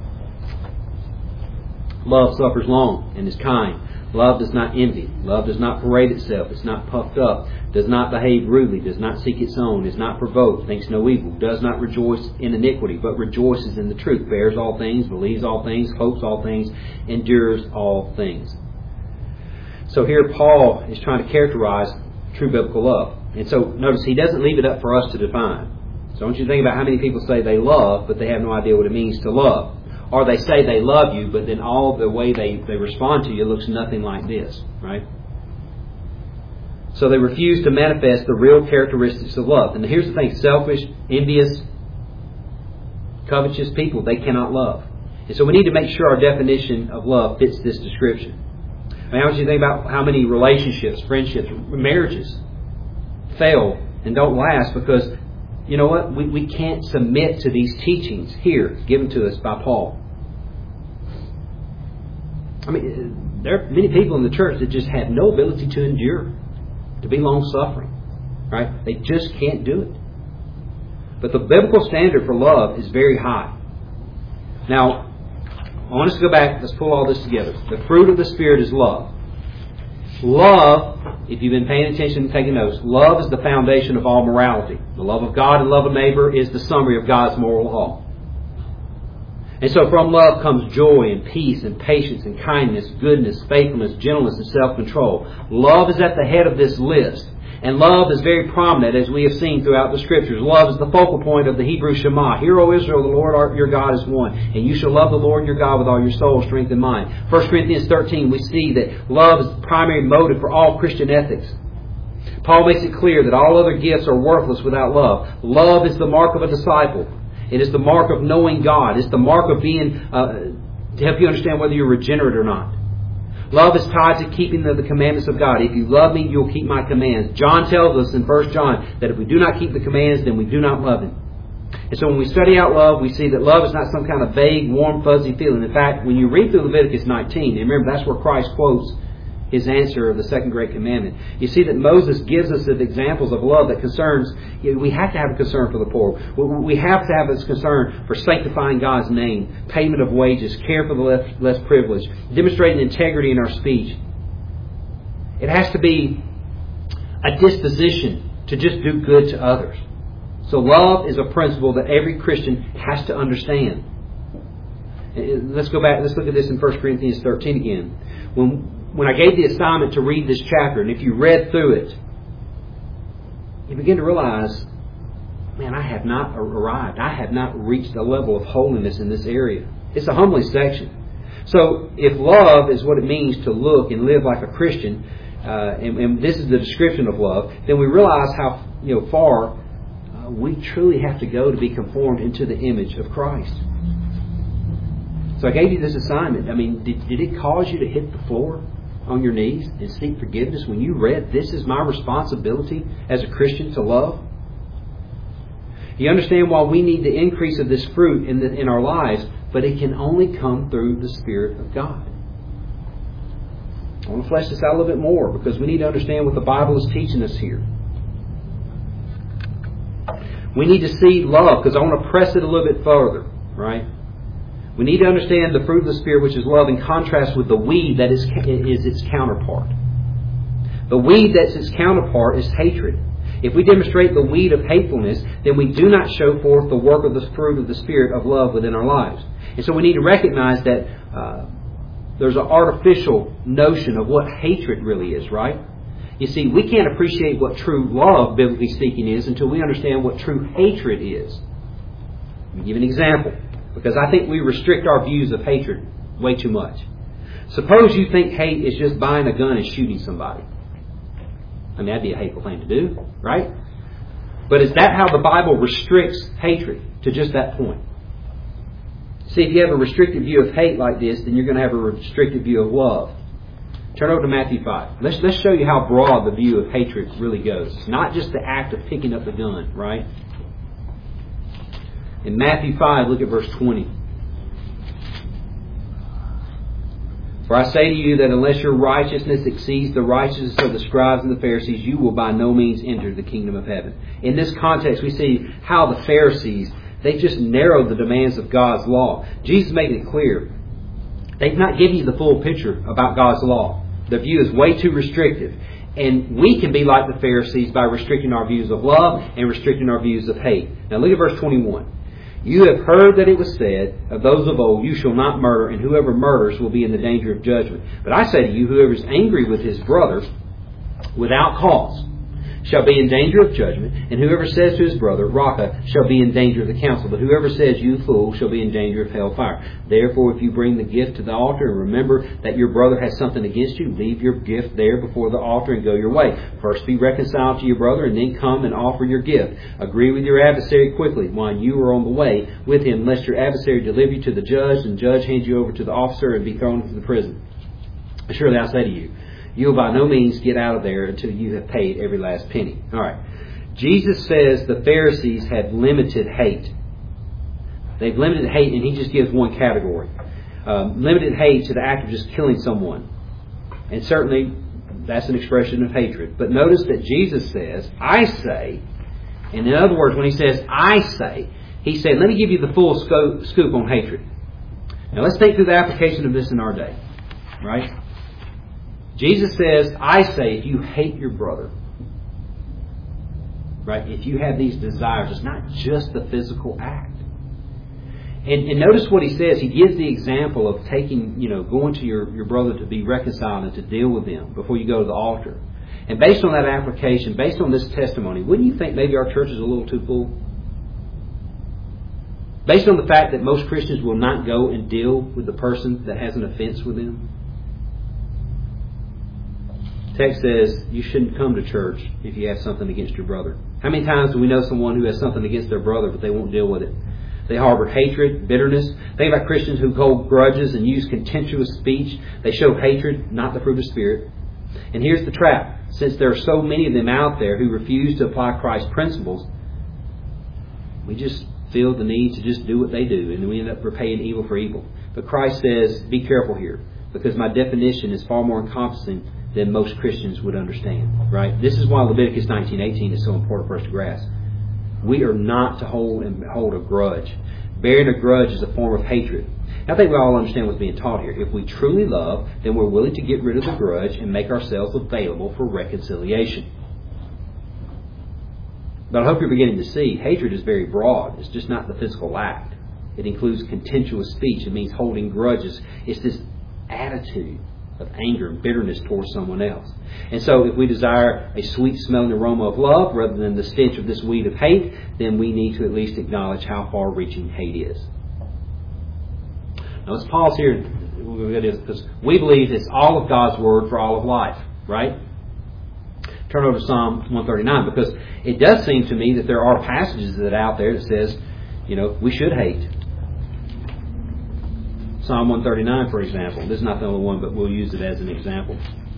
Love suffers long and is kind. Love does not envy. Love does not parade itself. Is not puffed up. Does not behave rudely. Does not seek its own. Is not provoked. Thinks no evil. Does not rejoice in iniquity, but rejoices in the truth. Bears all things. Believes all things. Hopes all things. Endures all things. So here Paul is trying to characterize true biblical love. And so notice he doesn't leave it up for us to define. So I want you to think about how many people say they love, but they have no idea what it means to love. Or they say they love you, but then all the way they respond to you looks nothing like this, right? So they refuse to manifest the real characteristics of love. And here's the thing, selfish, envious, covetous people, they cannot love. And so we need to make sure our definition of love fits this description. I want you to think about how many relationships, friendships, marriages fail and don't last because, you know what, we can't submit to these teachings here given to us by Paul. I mean, there are many people in the church that just have no ability to endure, to be long-suffering, right? They just can't do it. But the biblical standard for love is very high. Now, I want us to go back. Let's pull all this together. The fruit of the Spirit is love. Love, if you've been paying attention and taking notes, love is the foundation of all morality. The love of God and love of neighbor is the summary of God's moral law. And so from love comes joy and peace and patience and kindness, goodness, faithfulness, gentleness, and self-control. Love is at the head of this list. And love is very prominent, as we have seen throughout the Scriptures. Love is the focal point of the Hebrew Shema. Hear, O Israel, the Lord your God is one. And you shall love the Lord your God with all your soul, strength, and mind. 1 Corinthians 13, we see that love is the primary motive for all Christian ethics. Paul makes it clear that all other gifts are worthless without love. Love is the mark of a disciple. It is the mark of knowing God. It's the mark of being, to help you understand whether you're regenerate or not. Love is tied to keeping the commandments of God. If you love me, you'll keep my commands. John tells us in 1 John that if we do not keep the commands, then we do not love Him. And so when we study out love, we see that love is not some kind of vague, warm, fuzzy feeling. In fact, when you read through Leviticus 19, and remember that's where Christ quotes His answer of the second great commandment. You see that Moses gives us the examples of love that concerns, we have to have a concern for the poor. We have to have this concern for sanctifying God's name, payment of wages, care for the less privileged, demonstrating integrity in our speech. It has to be a disposition to just do good to others. So love is a principle that every Christian has to understand. Let's go back, let's look at this in 1 Corinthians 13 again. When I gave the assignment to read this chapter, and if you read through it, you begin to realize, man, I have not arrived. I have not reached a level of holiness in this area. It's a humbling section. So if love is what it means to look and live like a Christian, and this is the description of love, then we realize how far we truly have to go to be conformed into the image of Christ. So I gave you this assignment. I mean, did it cause you to hit the floor on your knees and seek forgiveness when you read, this is my responsibility as a Christian to love? You understand why we need the increase of this fruit in our lives, but it can only come through the Spirit of God. I want to flesh this out a little bit more because we need to understand what the Bible is teaching us here. We need to see love because I want to press it a little bit further, right? We need to understand the fruit of the Spirit, which is love, in contrast with the weed that is its counterpart. The weed that's its counterpart is hatred. If we demonstrate the weed of hatefulness, then we do not show forth the work of the fruit of the Spirit of love within our lives. And so we need to recognize that there's an artificial notion of what hatred really is, right? You see, we can't appreciate what true love, biblically speaking, is until we understand what true hatred is. Let me give an example, because I think we restrict our views of hatred way too much. Suppose you think hate is just buying a gun and shooting somebody. I mean, that'd be a hateful thing to do, right? But is that how the Bible restricts hatred, to just that point? See, if you have a restricted view of hate like this, then you're going to have a restricted view of love. Turn over to Matthew 5. Let's show you how broad the view of hatred really goes. It's not just the act of picking up the gun, right? In Matthew 5, look at verse 20. For I say to you that unless your righteousness exceeds the righteousness of the scribes and the Pharisees, you will by no means enter the kingdom of heaven. In this context, we see how the Pharisees, They've just narrowed the demands of God's law. Jesus made it clear. They've not given you the full picture about God's law. The view is way too restrictive. And we can be like the Pharisees by restricting our views of love and restricting our views of hate. Now look at verse 21. You have heard that it was said of those of old, you shall not murder, and whoever murders will be in the danger of judgment. But I say to you, whoever is angry with his brother without cause shall be in danger of judgment, and whoever says to his brother, Raca, shall be in danger of the council. But whoever says, you fool, shall be in danger of hellfire. Therefore, if you bring the gift to the altar and remember that your brother has something against you, leave your gift there before the altar and go your way. First be reconciled to your brother, and then come and offer your gift. Agree with your adversary quickly while you are on the way with him, lest your adversary deliver you to the judge, and the judge hands you over to the officer and be thrown into the prison. Surely I say to you, you will by no means get out of there until you have paid every last penny. All right. Jesus says the Pharisees have limited hate. They've limited hate, and he just gives one category. Limited hate to the act of just killing someone. And certainly that's an expression of hatred. But notice that Jesus says, I say, and in other words, when he says, I say, he said, let me give you the full scoop on hatred. Now let's think through the application of this in our day. Right? Jesus says, I say, if you hate your brother, right? If you have these desires, it's not just the physical act. And notice what he says. He gives the example of taking, going to your brother to be reconciled and to deal with them before you go to the altar. And based on that application, based on this testimony, wouldn't you think maybe our church is a little too full? Based on the fact that most Christians will not go and deal with the person that has an offense with them? Text says you shouldn't come to church if you have something against your brother. How many times do we know someone who has something against their brother but they won't deal with it? They harbor hatred, bitterness. Think about Christians who hold grudges and use contemptuous speech. They show hatred, not the fruit of the Spirit. And here's the trap. Since there are so many of them out there who refuse to apply Christ's principles, we just feel the need to just do what they do, and we end up repaying evil for evil. But Christ says, be careful here, because my definition is far more encompassing than most Christians would understand. Right? This is why Leviticus 19:18 is so important for us to grasp. We are not to hold a grudge. Bearing a grudge is a form of hatred. I think we all understand what's being taught here. If we truly love, then we're willing to get rid of the grudge and make ourselves available for reconciliation. But I hope you're beginning to see hatred is very broad. It's just not the physical act. It includes contemptuous speech. It means holding grudges. It's this attitude of anger and bitterness towards someone else. And so if we desire a sweet-smelling aroma of love rather than the stench of this weed of hate, then we need to at least acknowledge how far-reaching hate is. Now let's pause here because we believe it's all of God's Word for all of life, right? Turn over to Psalm 139, because it does seem to me that there are passages that are out there that says, we should hate. Psalm 139, for example. This is not the only one, but we'll use it as an example.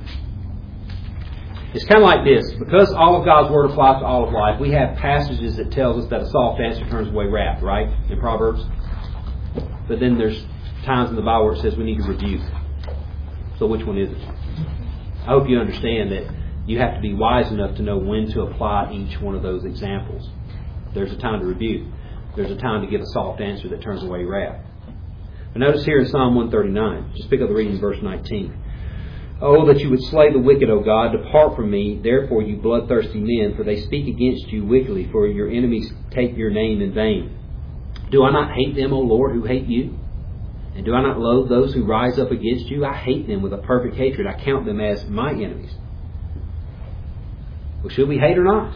It's kind of like this. Because all of God's Word applies to all of life, we have passages that tells us that a soft answer turns away wrath, right? In Proverbs. But then there's times in the Bible where it says we need to rebuke. So which one is it? I hope you understand that you have to be wise enough to know when to apply each one of those examples. There's a time to rebuke. There's a time to give a soft answer that turns away wrath. But notice here in Psalm 139, just pick up the reading in verse 19. Oh, that you would slay the wicked, O God. Depart from me, therefore, you bloodthirsty men, for they speak against you wickedly, for your enemies take your name in vain. Do I not hate them, O Lord, who hate you? And do I not loathe those who rise up against you? I hate them with a perfect hatred. I count them as my enemies. Well, should we hate or not?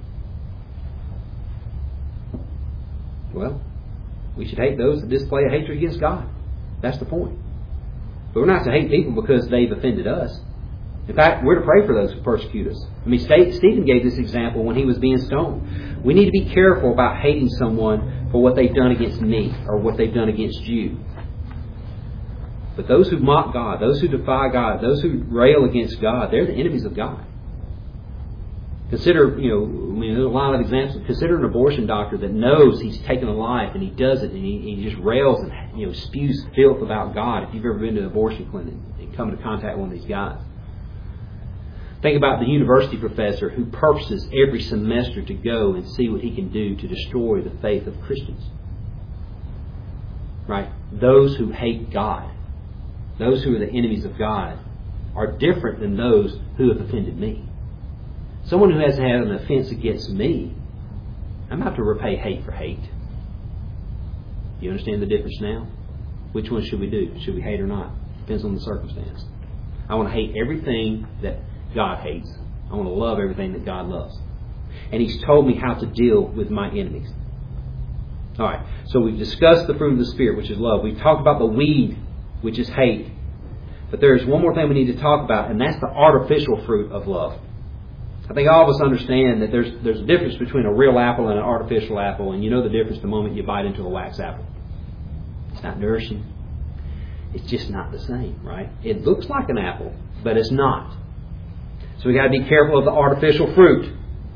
Well, we should hate those that display a hatred against God. That's the point. But we're not to hate people because they've offended us. In fact, we're to pray for those who persecute us. Stephen gave this example when he was being stoned. We need to be careful about hating someone for what they've done against me or what they've done against you. But those who mock God, those who defy God, those who rail against God, they're the enemies of God. Consider, there's a lot of examples. Consider an abortion doctor that knows he's taken a life and he does it and he just rails and spews filth about God. If you've ever been to an abortion clinic and come into contact with one of these guys, Think about the university professor who purposes every semester to go and see what he can do to destroy the faith of Christians. Right? Those who hate God, those who are the enemies of God, are different than those who have offended me. Someone who has had an offense against me, I'm not to repay hate for hate. You understand the difference now? Which one should we do? Should we hate or not? Depends on the circumstance. I want to hate everything that God hates. I want to love everything that God loves. And He's told me how to deal with my enemies. All right, so we've discussed the fruit of the Spirit, which is love. We've talked about the weed, which is hate. But there's one more thing we need to talk about, and that's the artificial fruit of love. I think all of us understand that there's a difference between a real apple and an artificial apple, and you know the difference the moment you bite into a wax apple. It's not nourishing. It's just not the same, right? It looks like an apple, but it's not. So we've got to be careful of the artificial fruit.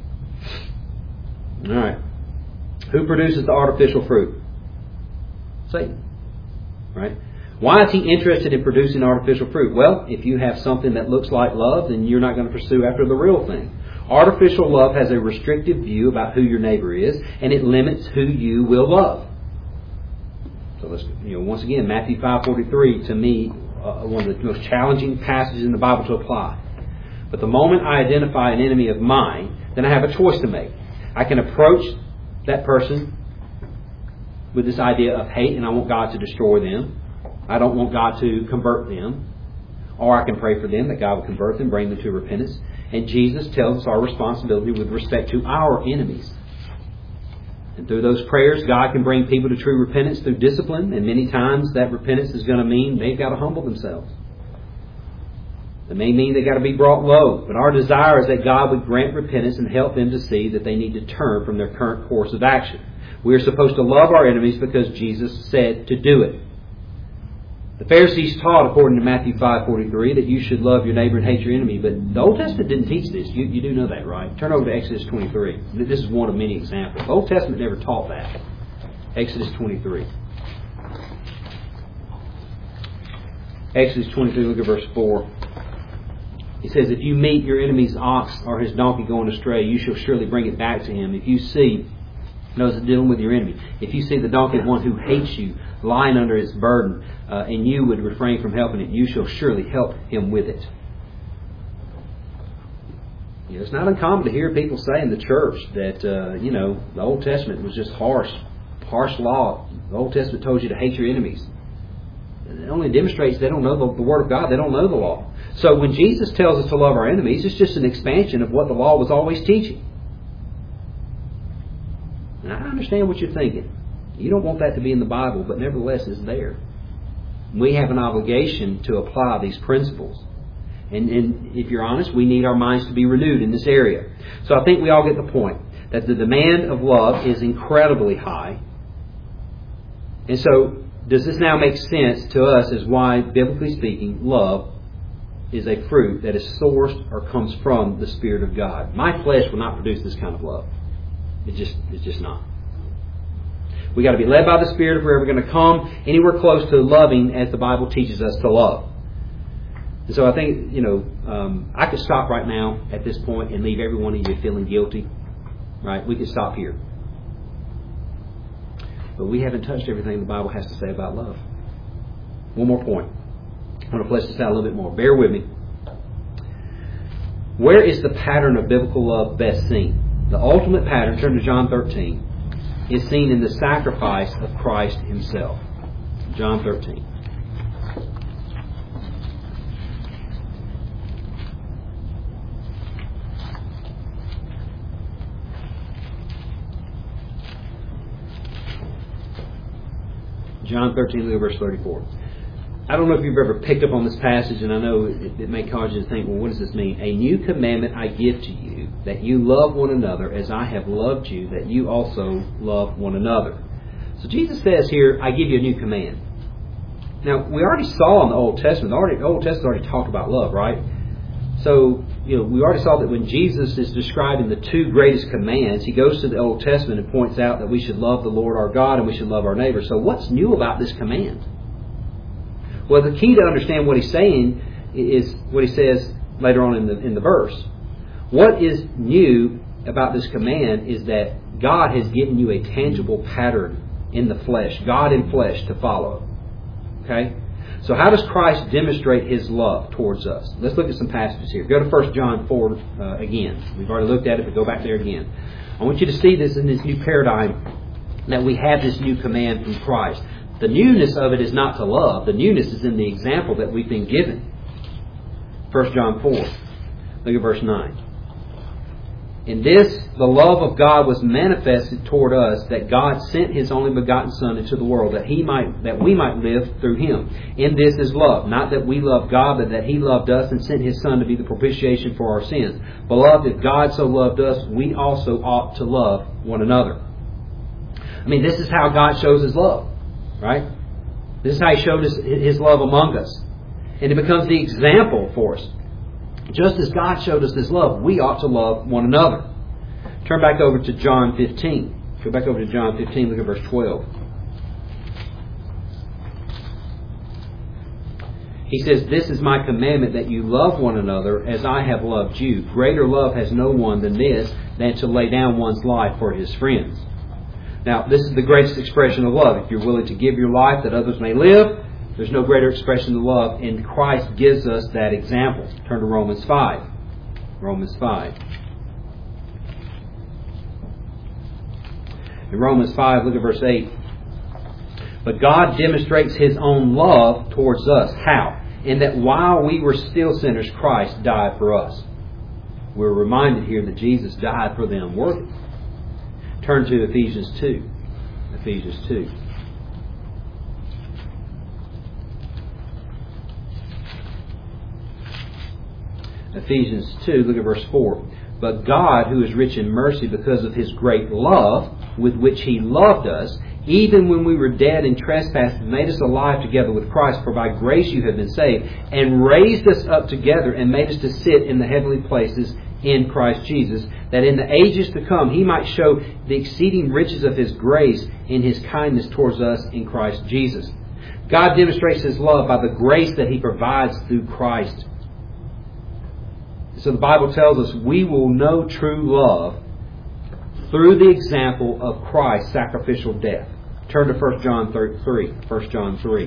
All right. Who produces the artificial fruit? Satan. Right? Why is he interested in producing artificial fruit? Well, if you have something that looks like love, then you're not going to pursue after the real thing. Artificial love has a restrictive view about who your neighbor is, and it limits who you will love. So let's, once again, Matthew 5:43, to me, one of the most challenging passages in the Bible to apply. But the moment I identify an enemy of mine, then I have a choice to make. I can approach that person with this idea of hate, and I want God to destroy them. I don't want God to convert them. Or I can pray for them, that God will convert them, bring them to repentance. And Jesus tells us our responsibility with respect to our enemies. And through those prayers, God can bring people to true repentance through discipline. And many times that repentance is going to mean they've got to humble themselves. It may mean they've got to be brought low. But our desire is that God would grant repentance and help them to see that they need to turn from their current course of action. We are supposed to love our enemies because Jesus said to do it. The Pharisees taught, according to Matthew 5:43, that you should love your neighbor and hate your enemy. But the Old Testament didn't teach this. You do know that, right? Turn over to Exodus 23. This is one of many examples. The Old Testament never taught that. Exodus 23. Exodus 23, look at verse 4. He says, if you meet your enemy's ox or his donkey going astray, you shall surely bring it back to him. If you see, notice dealing with your enemy, if you see the donkey of one who hates you lying under its burden, and you would refrain from helping it, you shall surely help him with it. It's not uncommon to hear people say in the church that, the Old Testament was just harsh law. The Old Testament told you to hate your enemies. It only demonstrates they don't know the Word of God. They don't know the law. So when Jesus tells us to love our enemies, it's just an expansion of what the law was always teaching. And I understand what you're thinking. You don't want that to be in the Bible, but nevertheless it's there. We have an obligation to apply these principles. And if you're honest, we need our minds to be renewed in this area. So I think we all get the point that the demand of love is incredibly high. And so does this now make sense to us as why, biblically speaking, love is a fruit that is sourced or comes from the Spirit of God? My flesh will not produce this kind of love. It's just not. We got to be led by the Spirit if we're ever going to come anywhere close to loving as the Bible teaches us to love. And so I think, I could stop right now at this point and leave every one of you feeling guilty. Right? We could stop here. But we haven't touched everything the Bible has to say about love. One more point. I want to flesh this out a little bit more. Bear with me. Where is the pattern of biblical love best seen? The ultimate pattern, turn to John 13, is seen in the sacrifice of Christ Himself. John 13. John 13, look at verse 34. I don't know if you've ever picked up on this passage, and I know it may cause you to think, well, what does this mean? A new commandment I give to you, that you love one another as I have loved you, that you also love one another. So Jesus says here, I give you a new command. Now, we already saw in the Old Testament, the Old Testament already talked about love, right? So, we already saw that when Jesus is describing the two greatest commands, He goes to the Old Testament and points out that we should love the Lord our God and we should love our neighbor. So what's new about this command? Well, the key to understand what He's saying is what He says, later on in the verse. What is new about this command is that God has given you a tangible pattern in the flesh, God in flesh, to follow. Okay? So how does Christ demonstrate His love towards us? Let's look at some passages here. Go to 1 John 4 again. We've already looked at it, but go back there again. I want you to see this in this new paradigm, that we have this new command from Christ. The newness of it is not to love. The newness is in the example that we've been given. 1 John 4. Look at verse 9. In this, the love of God was manifested toward us, that God sent His only begotten Son into the world, that we might live through Him. In this is love, not that we love God, but that He loved us and sent His Son to be the propitiation for our sins. Beloved, if God so loved us, we also ought to love one another. I mean, this is how God shows His love, right? This is how He showed His love among us. And it becomes the example for us. Just as God showed us His love, we ought to love one another. Turn back over to John 15. Go back over to John 15, look at verse 12. He says, "This is my commandment, that you love one another as I have loved you. Greater love has no one than this, than to lay down one's life for his friends." Now, this is the greatest expression of love. If you're willing to give your life that others may live, there's no greater expression of love, and Christ gives us that example. Turn to Romans 5. Romans 5. In Romans 5, look at verse 8. "But God demonstrates His own love towards us." How? In that while we were still sinners, Christ died for us. We're reminded here that Jesus died for the unworthy. Turn to Ephesians 2. Ephesians 2. Ephesians 2, look at verse 4. "But God, who is rich in mercy because of His great love with which He loved us, even when we were dead in trespasses, made us alive together with Christ. For by grace you have been saved, and raised us up together and made us to sit in the heavenly places in Christ Jesus, that in the ages to come He might show the exceeding riches of His grace in His kindness towards us in Christ Jesus." God demonstrates His love by the grace that He provides through Christ. So the Bible tells us we will know true love through the example of Christ's sacrificial death. Turn to 1 John 3. 1 John 3.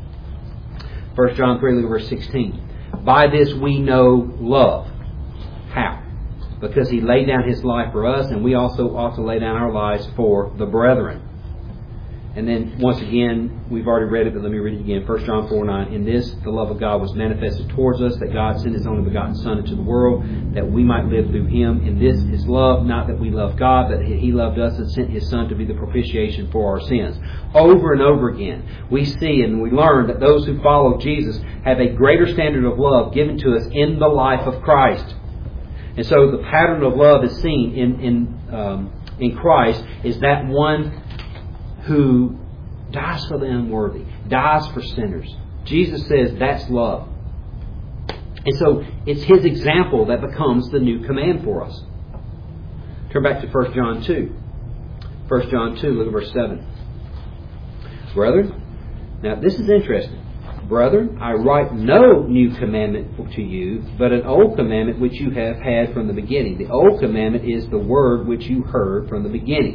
1 John 3, look at verse 16. "By this we know love." How? Because He laid down His life for us, and we also ought to lay down our lives for the brethren. And then, once again, we've already read it, but let me read it again. 1 John 4:9. "In this, the love of God was manifested towards us, that God sent His only begotten Son into the world, that we might live through Him. In this is love, not that we love God, but He loved us and sent His Son to be the propitiation for our sins." Over and over again, we see and we learn that those who follow Jesus have a greater standard of love given to us in the life of Christ. And so the pattern of love is seen in Christ is that one who dies for the unworthy, dies for sinners. Jesus says that's love. And so it's His example that becomes the new command for us. Turn back to 1 John 2. 1 John 2, look at verse 7. "Brethren," now this is interesting. "Brethren, I write no new commandment to you, but an old commandment which you have had from the beginning." The old commandment is the word which you heard from the beginning.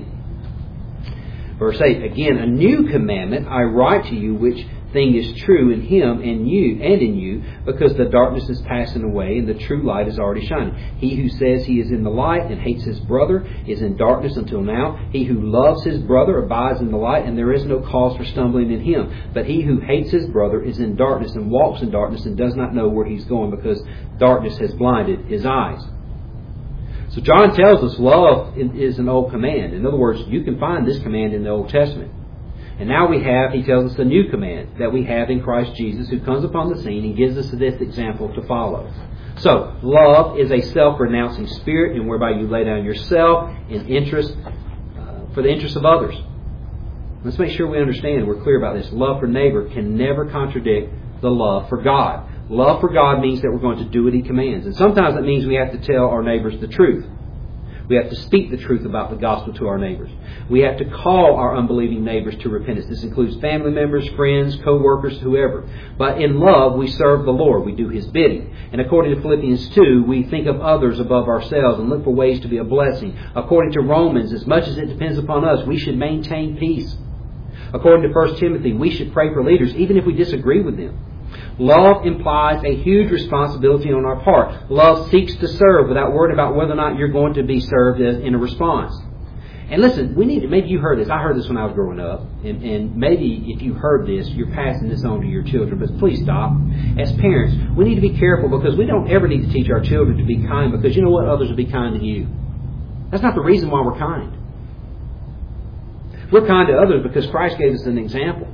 Verse 8, "Again, a new commandment I write to you, which thing is true in Him and in you, because the darkness is passing away and the true light is already shining. He who says he is in the light and hates his brother is in darkness until now. He who loves his brother abides in the light, and there is no cause for stumbling in him. But he who hates his brother is in darkness and walks in darkness and does not know where he's going, because darkness has blinded his eyes." So John tells us love is an old command. In other words, you can find this command in the Old Testament. And now he tells us the new command that we have in Christ Jesus, who comes upon the scene and gives us this example to follow. So, love is a self-renouncing spirit, and whereby you lay down yourself in interest for the interest of others. Let's make sure we understand, we're clear about this. Love for neighbor can never contradict the love for God. Love for God means that we're going to do what He commands. And sometimes that means we have to tell our neighbors the truth. We have to speak the truth about the gospel to our neighbors. We have to call our unbelieving neighbors to repentance. This includes family members, friends, co-workers, whoever. But in love, we serve the Lord. We do His bidding. And according to Philippians 2, we think of others above ourselves and look for ways to be a blessing. According to Romans, as much as it depends upon us, we should maintain peace. According to 1 Timothy, we should pray for leaders even if we disagree with them. Love implies a huge responsibility on our part. Love seeks to serve without worrying about whether or not you're going to be served in a response. And listen, maybe you heard this. I heard this when I was growing up. And maybe if you heard this, you're passing this on to your children. But please stop. As parents, we need to be careful because we don't ever need to teach our children to be kind because you know what? Others will be kind to you. That's not the reason why we're kind. We're kind to others because Christ gave us an example.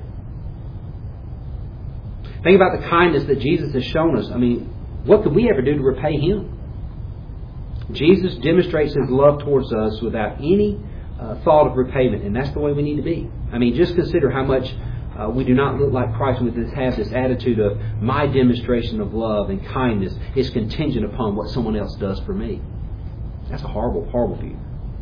Think about the kindness that Jesus has shown us. I mean, what could we ever do to repay Him? Jesus demonstrates His love towards us without any thought of repayment, and that's the way we need to be. I mean, just consider how much we do not look like Christ when we have this attitude of my demonstration of love and kindness is contingent upon what someone else does for me. That's a horrible, horrible view.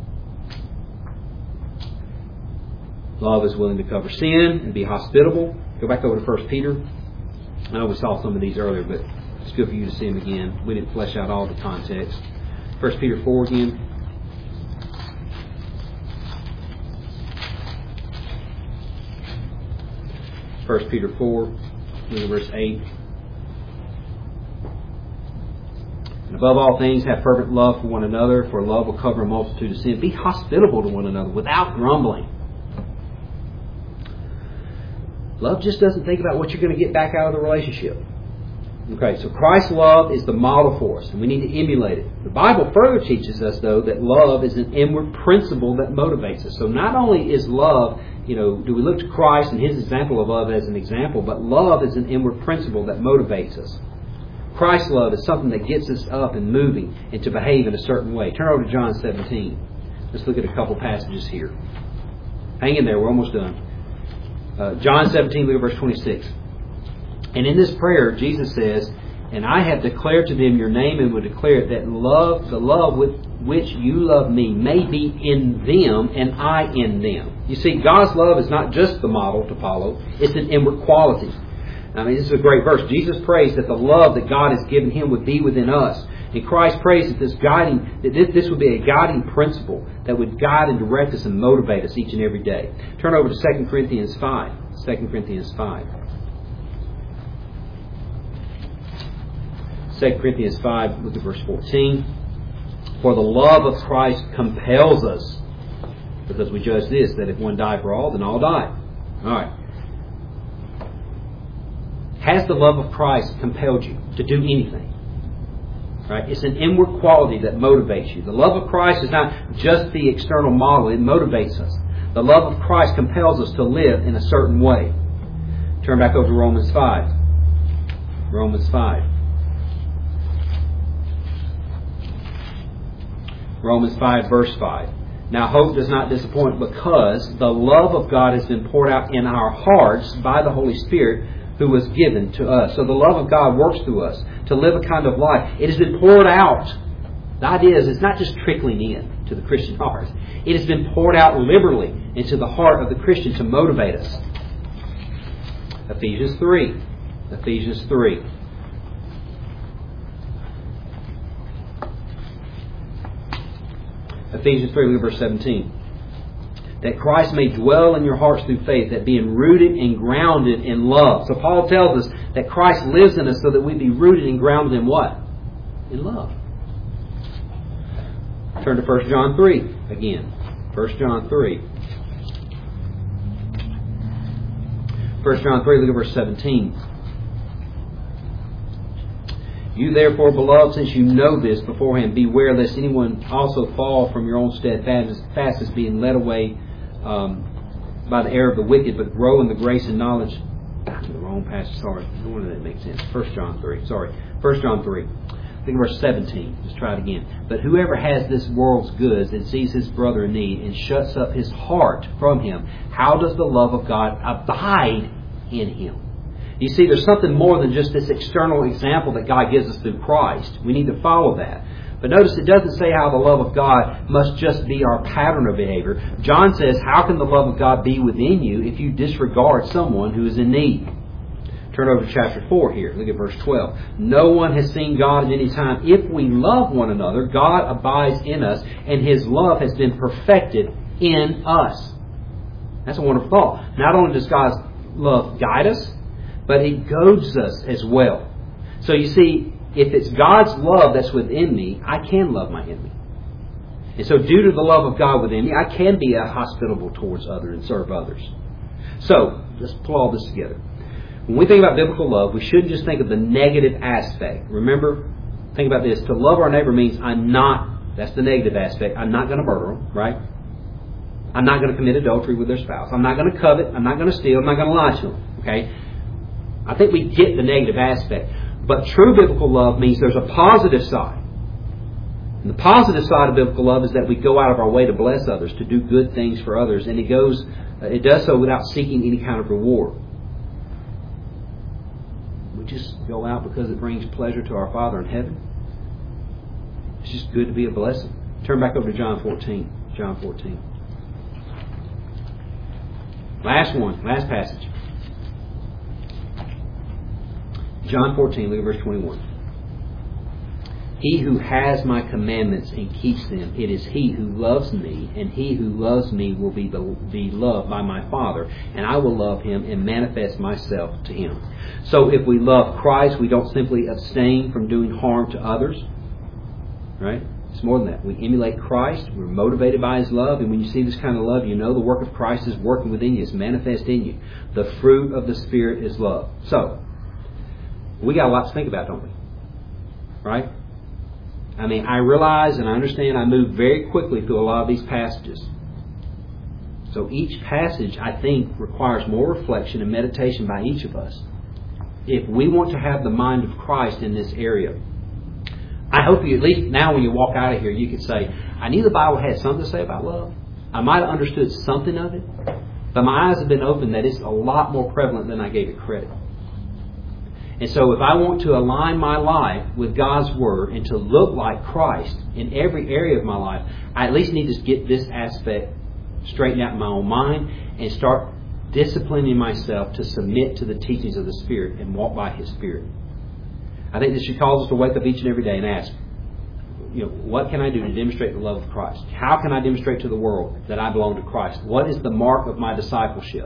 Love is willing to cover sin and be hospitable. Go back over to 1 Peter. I know we saw some of these earlier, but it's good for you to see them again. We didn't flesh out all the context. 1 Peter 4 again. 1 Peter 4, verse 8. And above all things, have fervent love for one another, for love will cover a multitude of sins. Be hospitable to one another without grumbling. Love just doesn't think about what you're going to get back out of the relationship. Okay, so Christ's love is the model for us, and we need to emulate it. The Bible further teaches us, though, that love is an inward principle that motivates us. So not only is love, do we look to Christ and His example of love as an example, but love is an inward principle that motivates us. Christ's love is something that gets us up and moving and to behave in a certain way. Turn over to John 17. Let's look at a couple passages here. Hang in there, we're almost done. John 17, look at verse 26. And in this prayer, Jesus says, and I have declared to them your name and will declare it, that the love with which you love me may be in them and I in them. You see, God's love is not just the model to follow. It's an inward quality. I mean, this is a great verse. Jesus prays that the love that God has given Him would be within us. And Christ prays that this would be a guiding principle that would guide and direct us and motivate us each and every day. Turn over to 2 Corinthians 5. 2 Corinthians 5. 2 Corinthians 5, look at verse 14. For the love of Christ compels us, because we judge this, that if one died for all, then all died. All right. Has the love of Christ compelled you to do anything? Right? It's an inward quality that motivates you. The love of Christ is not just the external model. It motivates us. The love of Christ compels us to live in a certain way. Turn back over to Romans 5. Romans 5. Romans 5, verse 5. Now hope does not disappoint because the love of God has been poured out in our hearts by the Holy Spirit who was given to us. So the love of God works through us to live a kind of life. It has been poured out. The idea is it's not just trickling in to the Christian heart. It has been poured out liberally into the heart of the Christian to motivate us. Ephesians 3. Ephesians 3. Ephesians 3, verse 17. That Christ may dwell in your hearts through faith, that being rooted and grounded in love. So Paul tells us that Christ lives in us so that we be rooted and grounded in what? In love. Turn to 1 John 3 again. 1 John 3. 1 John 3, look at verse 17. You therefore, beloved, since you know this beforehand, beware lest anyone also fall from your own steadfastness, being led away by the error of the wicked, but grow in the grace and knowledge. The wrong passage, sorry. No wonder that makes sense. 1 John 3, sorry. 1 John 3. Look at verse 17. Let's try it again. But whoever has this world's goods and sees his brother in need and shuts up his heart from him, how does the love of God abide in him? You see, there's something more than just this external example that God gives us through Christ. We need to follow that. But notice it doesn't say how the love of God must just be our pattern of behavior. John says, how can the love of God be within you if you disregard someone who is in need? Turn over to chapter 4 here. Look at verse 12. No one has seen God at any time. If we love one another, God abides in us, and His love has been perfected in us. That's a wonderful thought. Not only does God's love guide us, but it goads us as well. So you see, if it's God's love that's within me, I can love my enemy. And so due to the love of God within me, I can be hospitable towards others and serve others. So, let's pull all this together. When we think about biblical love, we shouldn't just think of the negative aspect. Remember, think about this. To love our neighbor means that's the negative aspect. I'm not going to murder them, right? I'm not going to commit adultery with their spouse. I'm not going to covet. I'm not going to steal. I'm not going to lie to them. Okay? I think we get the negative aspect. But true biblical love means there's a positive side. And the positive side of biblical love is that we go out of our way to bless others, to do good things for others. And it does so without seeking any kind of reward. We just go out because it brings pleasure to our Father in heaven. It's just good to be a blessing. Turn back over to John 14. John 14. Last passage. John 14, look at verse 21. He who has my commandments and keeps them, it is he who loves me, and he who loves me will be loved by my Father, and I will love him and manifest myself to him. So if we love Christ, we don't simply abstain from doing harm to others. Right? It's more than that. We emulate Christ. We're motivated by His love. And when you see this kind of love, you know the work of Christ is working within you. It's manifest in you. The fruit of the Spirit is love. So, we got a lot to think about, don't we? Right? I mean, I realize and I understand I move very quickly through a lot of these passages. So each passage, I think, requires more reflection and meditation by each of us. If we want to have the mind of Christ in this area, I hope you, at least now when you walk out of here, you can say, I knew the Bible had something to say about love. I might have understood something of it, but my eyes have been opened that it's a lot more prevalent than I gave it credit. And so if I want to align my life with God's Word and to look like Christ in every area of my life, I at least need to get this aspect straightened out in my own mind and start disciplining myself to submit to the teachings of the Spirit and walk by His Spirit. I think this should cause us to wake up each and every day and ask, what can I do to demonstrate the love of Christ? How can I demonstrate to the world that I belong to Christ? What is the mark of my discipleship?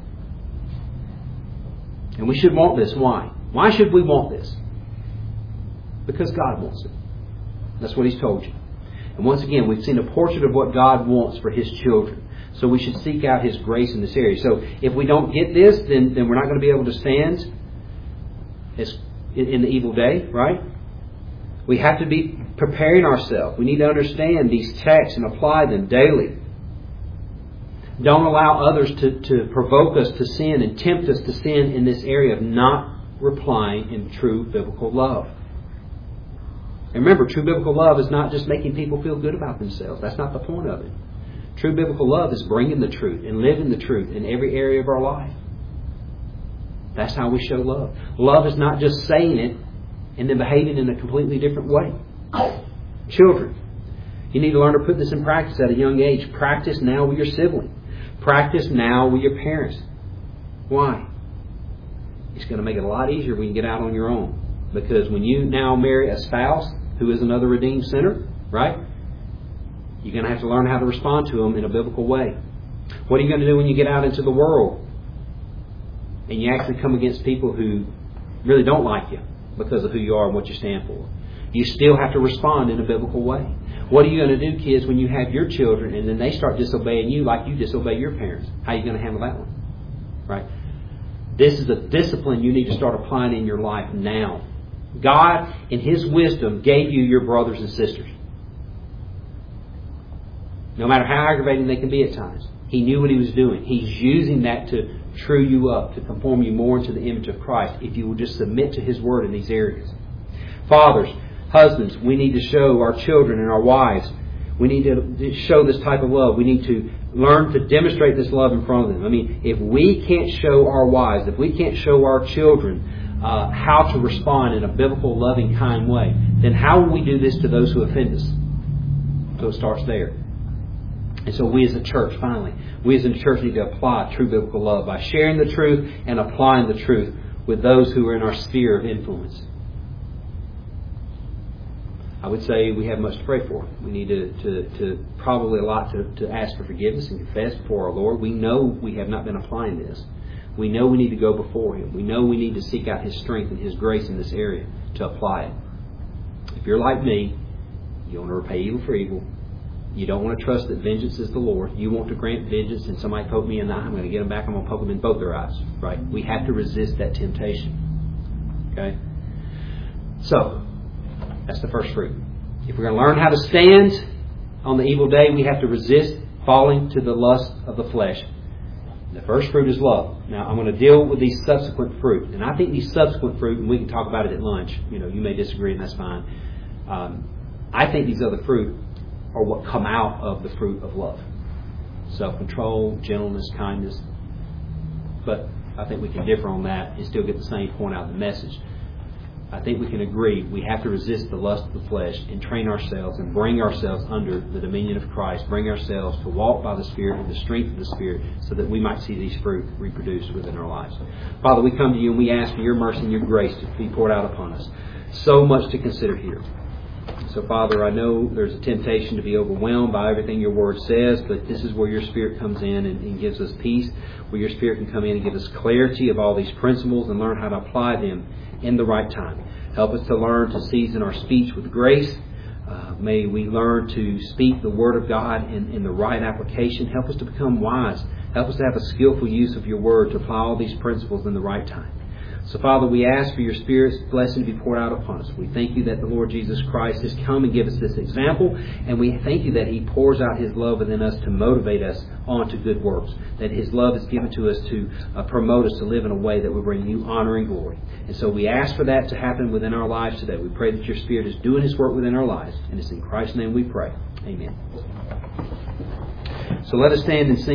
And we should want this. Why? Why should we want this? Because God wants it. That's what He's told you. And once again, we've seen a portrait of what God wants for His children. So we should seek out His grace in this area. So if we don't get this, then we're not going to be able to stand in the evil day, right? We have to be preparing ourselves. We need to understand these texts and apply them daily. Don't allow others to provoke us to sin and tempt us to sin in this area of not replying in true biblical love. And remember, true biblical love is not just making people feel good about themselves. That's not the point of it. True biblical love is bringing the truth and living the truth in every area of our life. That's how we show love. Love is not just saying it and then behaving in a completely different way. Children, you need to learn to put this in practice at a young age. Practice now with your sibling. Practice now with your parents. Why? It's going to make it a lot easier when you get out on your own. Because when you now marry a spouse who is another redeemed sinner, right? You're going to have to learn how to respond to them in a biblical way. What are you going to do when you get out into the world and you actually come against people who really don't like you because of who you are and what you stand for? You still have to respond in a biblical way. What are you going to do, kids, when you have your children and then they start disobeying you like you disobey your parents? How are you going to handle that one? Right? This is a discipline you need to start applying in your life now. God, in His wisdom, gave you your brothers and sisters. No matter how aggravating they can be at times. He knew what He was doing. He's using that to true you up, to conform you more into the image of Christ, if you will just submit to His Word in these areas. Fathers, husbands, we need to show our children and our wives, we need to show this type of love. We need to learn to demonstrate this love in front of them. I mean, if we can't show our wives, if we can't show our children how to respond in a biblical, loving, kind way, then how will we do this to those who offend us? So it starts there. And so we as a church, finally, we as a church need to apply true biblical love by sharing the truth and applying the truth with those who are in our sphere of influence. I would say we have much to pray for. We need to probably a lot to ask for forgiveness and confess before our Lord. We know we have not been applying this. We know we need to go before Him. We know we need to seek out His strength and His grace in this area to apply it. If you're like me, you want to repay evil for evil. You don't want to trust that vengeance is the Lord. You want to grant vengeance, and somebody poke me in the eye, I'm going to get them back. I'm going to poke them in both their eyes. Right? We have to resist that temptation. Okay? So, that's the first fruit. If we're going to learn how to stand on the evil day, we have to resist falling to the lust of the flesh. The first fruit is love. Now, I'm going to deal with these subsequent fruit. And I think these subsequent fruit, and we can talk about it at lunch. You may disagree, and that's fine. I think these other fruit are what come out of the fruit of love. Self-control, gentleness, kindness. But I think we can differ on that and still get the same point out of the message. I think we can agree we have to resist the lust of the flesh and train ourselves and bring ourselves under the dominion of Christ. Bring ourselves to walk by the Spirit and the strength of the Spirit so that we might see these fruit reproduced within our lives. Father, we come to you and we ask for your mercy and your grace to be poured out upon us. So much to consider here. So, Father, I know there's a temptation to be overwhelmed by everything your Word says, but this is where your Spirit comes in and gives us peace, where your Spirit can come in and give us clarity of all these principles and learn how to apply them in the right time. Help us to learn to season our speech with grace. May we learn to speak the Word of God in the right application. Help us to become wise. Help us to have a skillful use of your Word to apply all these principles in the right time. So, Father, we ask for your Spirit's blessing to be poured out upon us. We thank you that the Lord Jesus Christ has come and given us this example, and we thank you that He pours out His love within us to motivate us on to good works, that His love is given to us to promote us to live in a way that will bring you honor and glory. And so we ask for that to happen within our lives today. We pray that your Spirit is doing His work within our lives, and it's in Christ's name we pray. Amen. So let us stand and sing.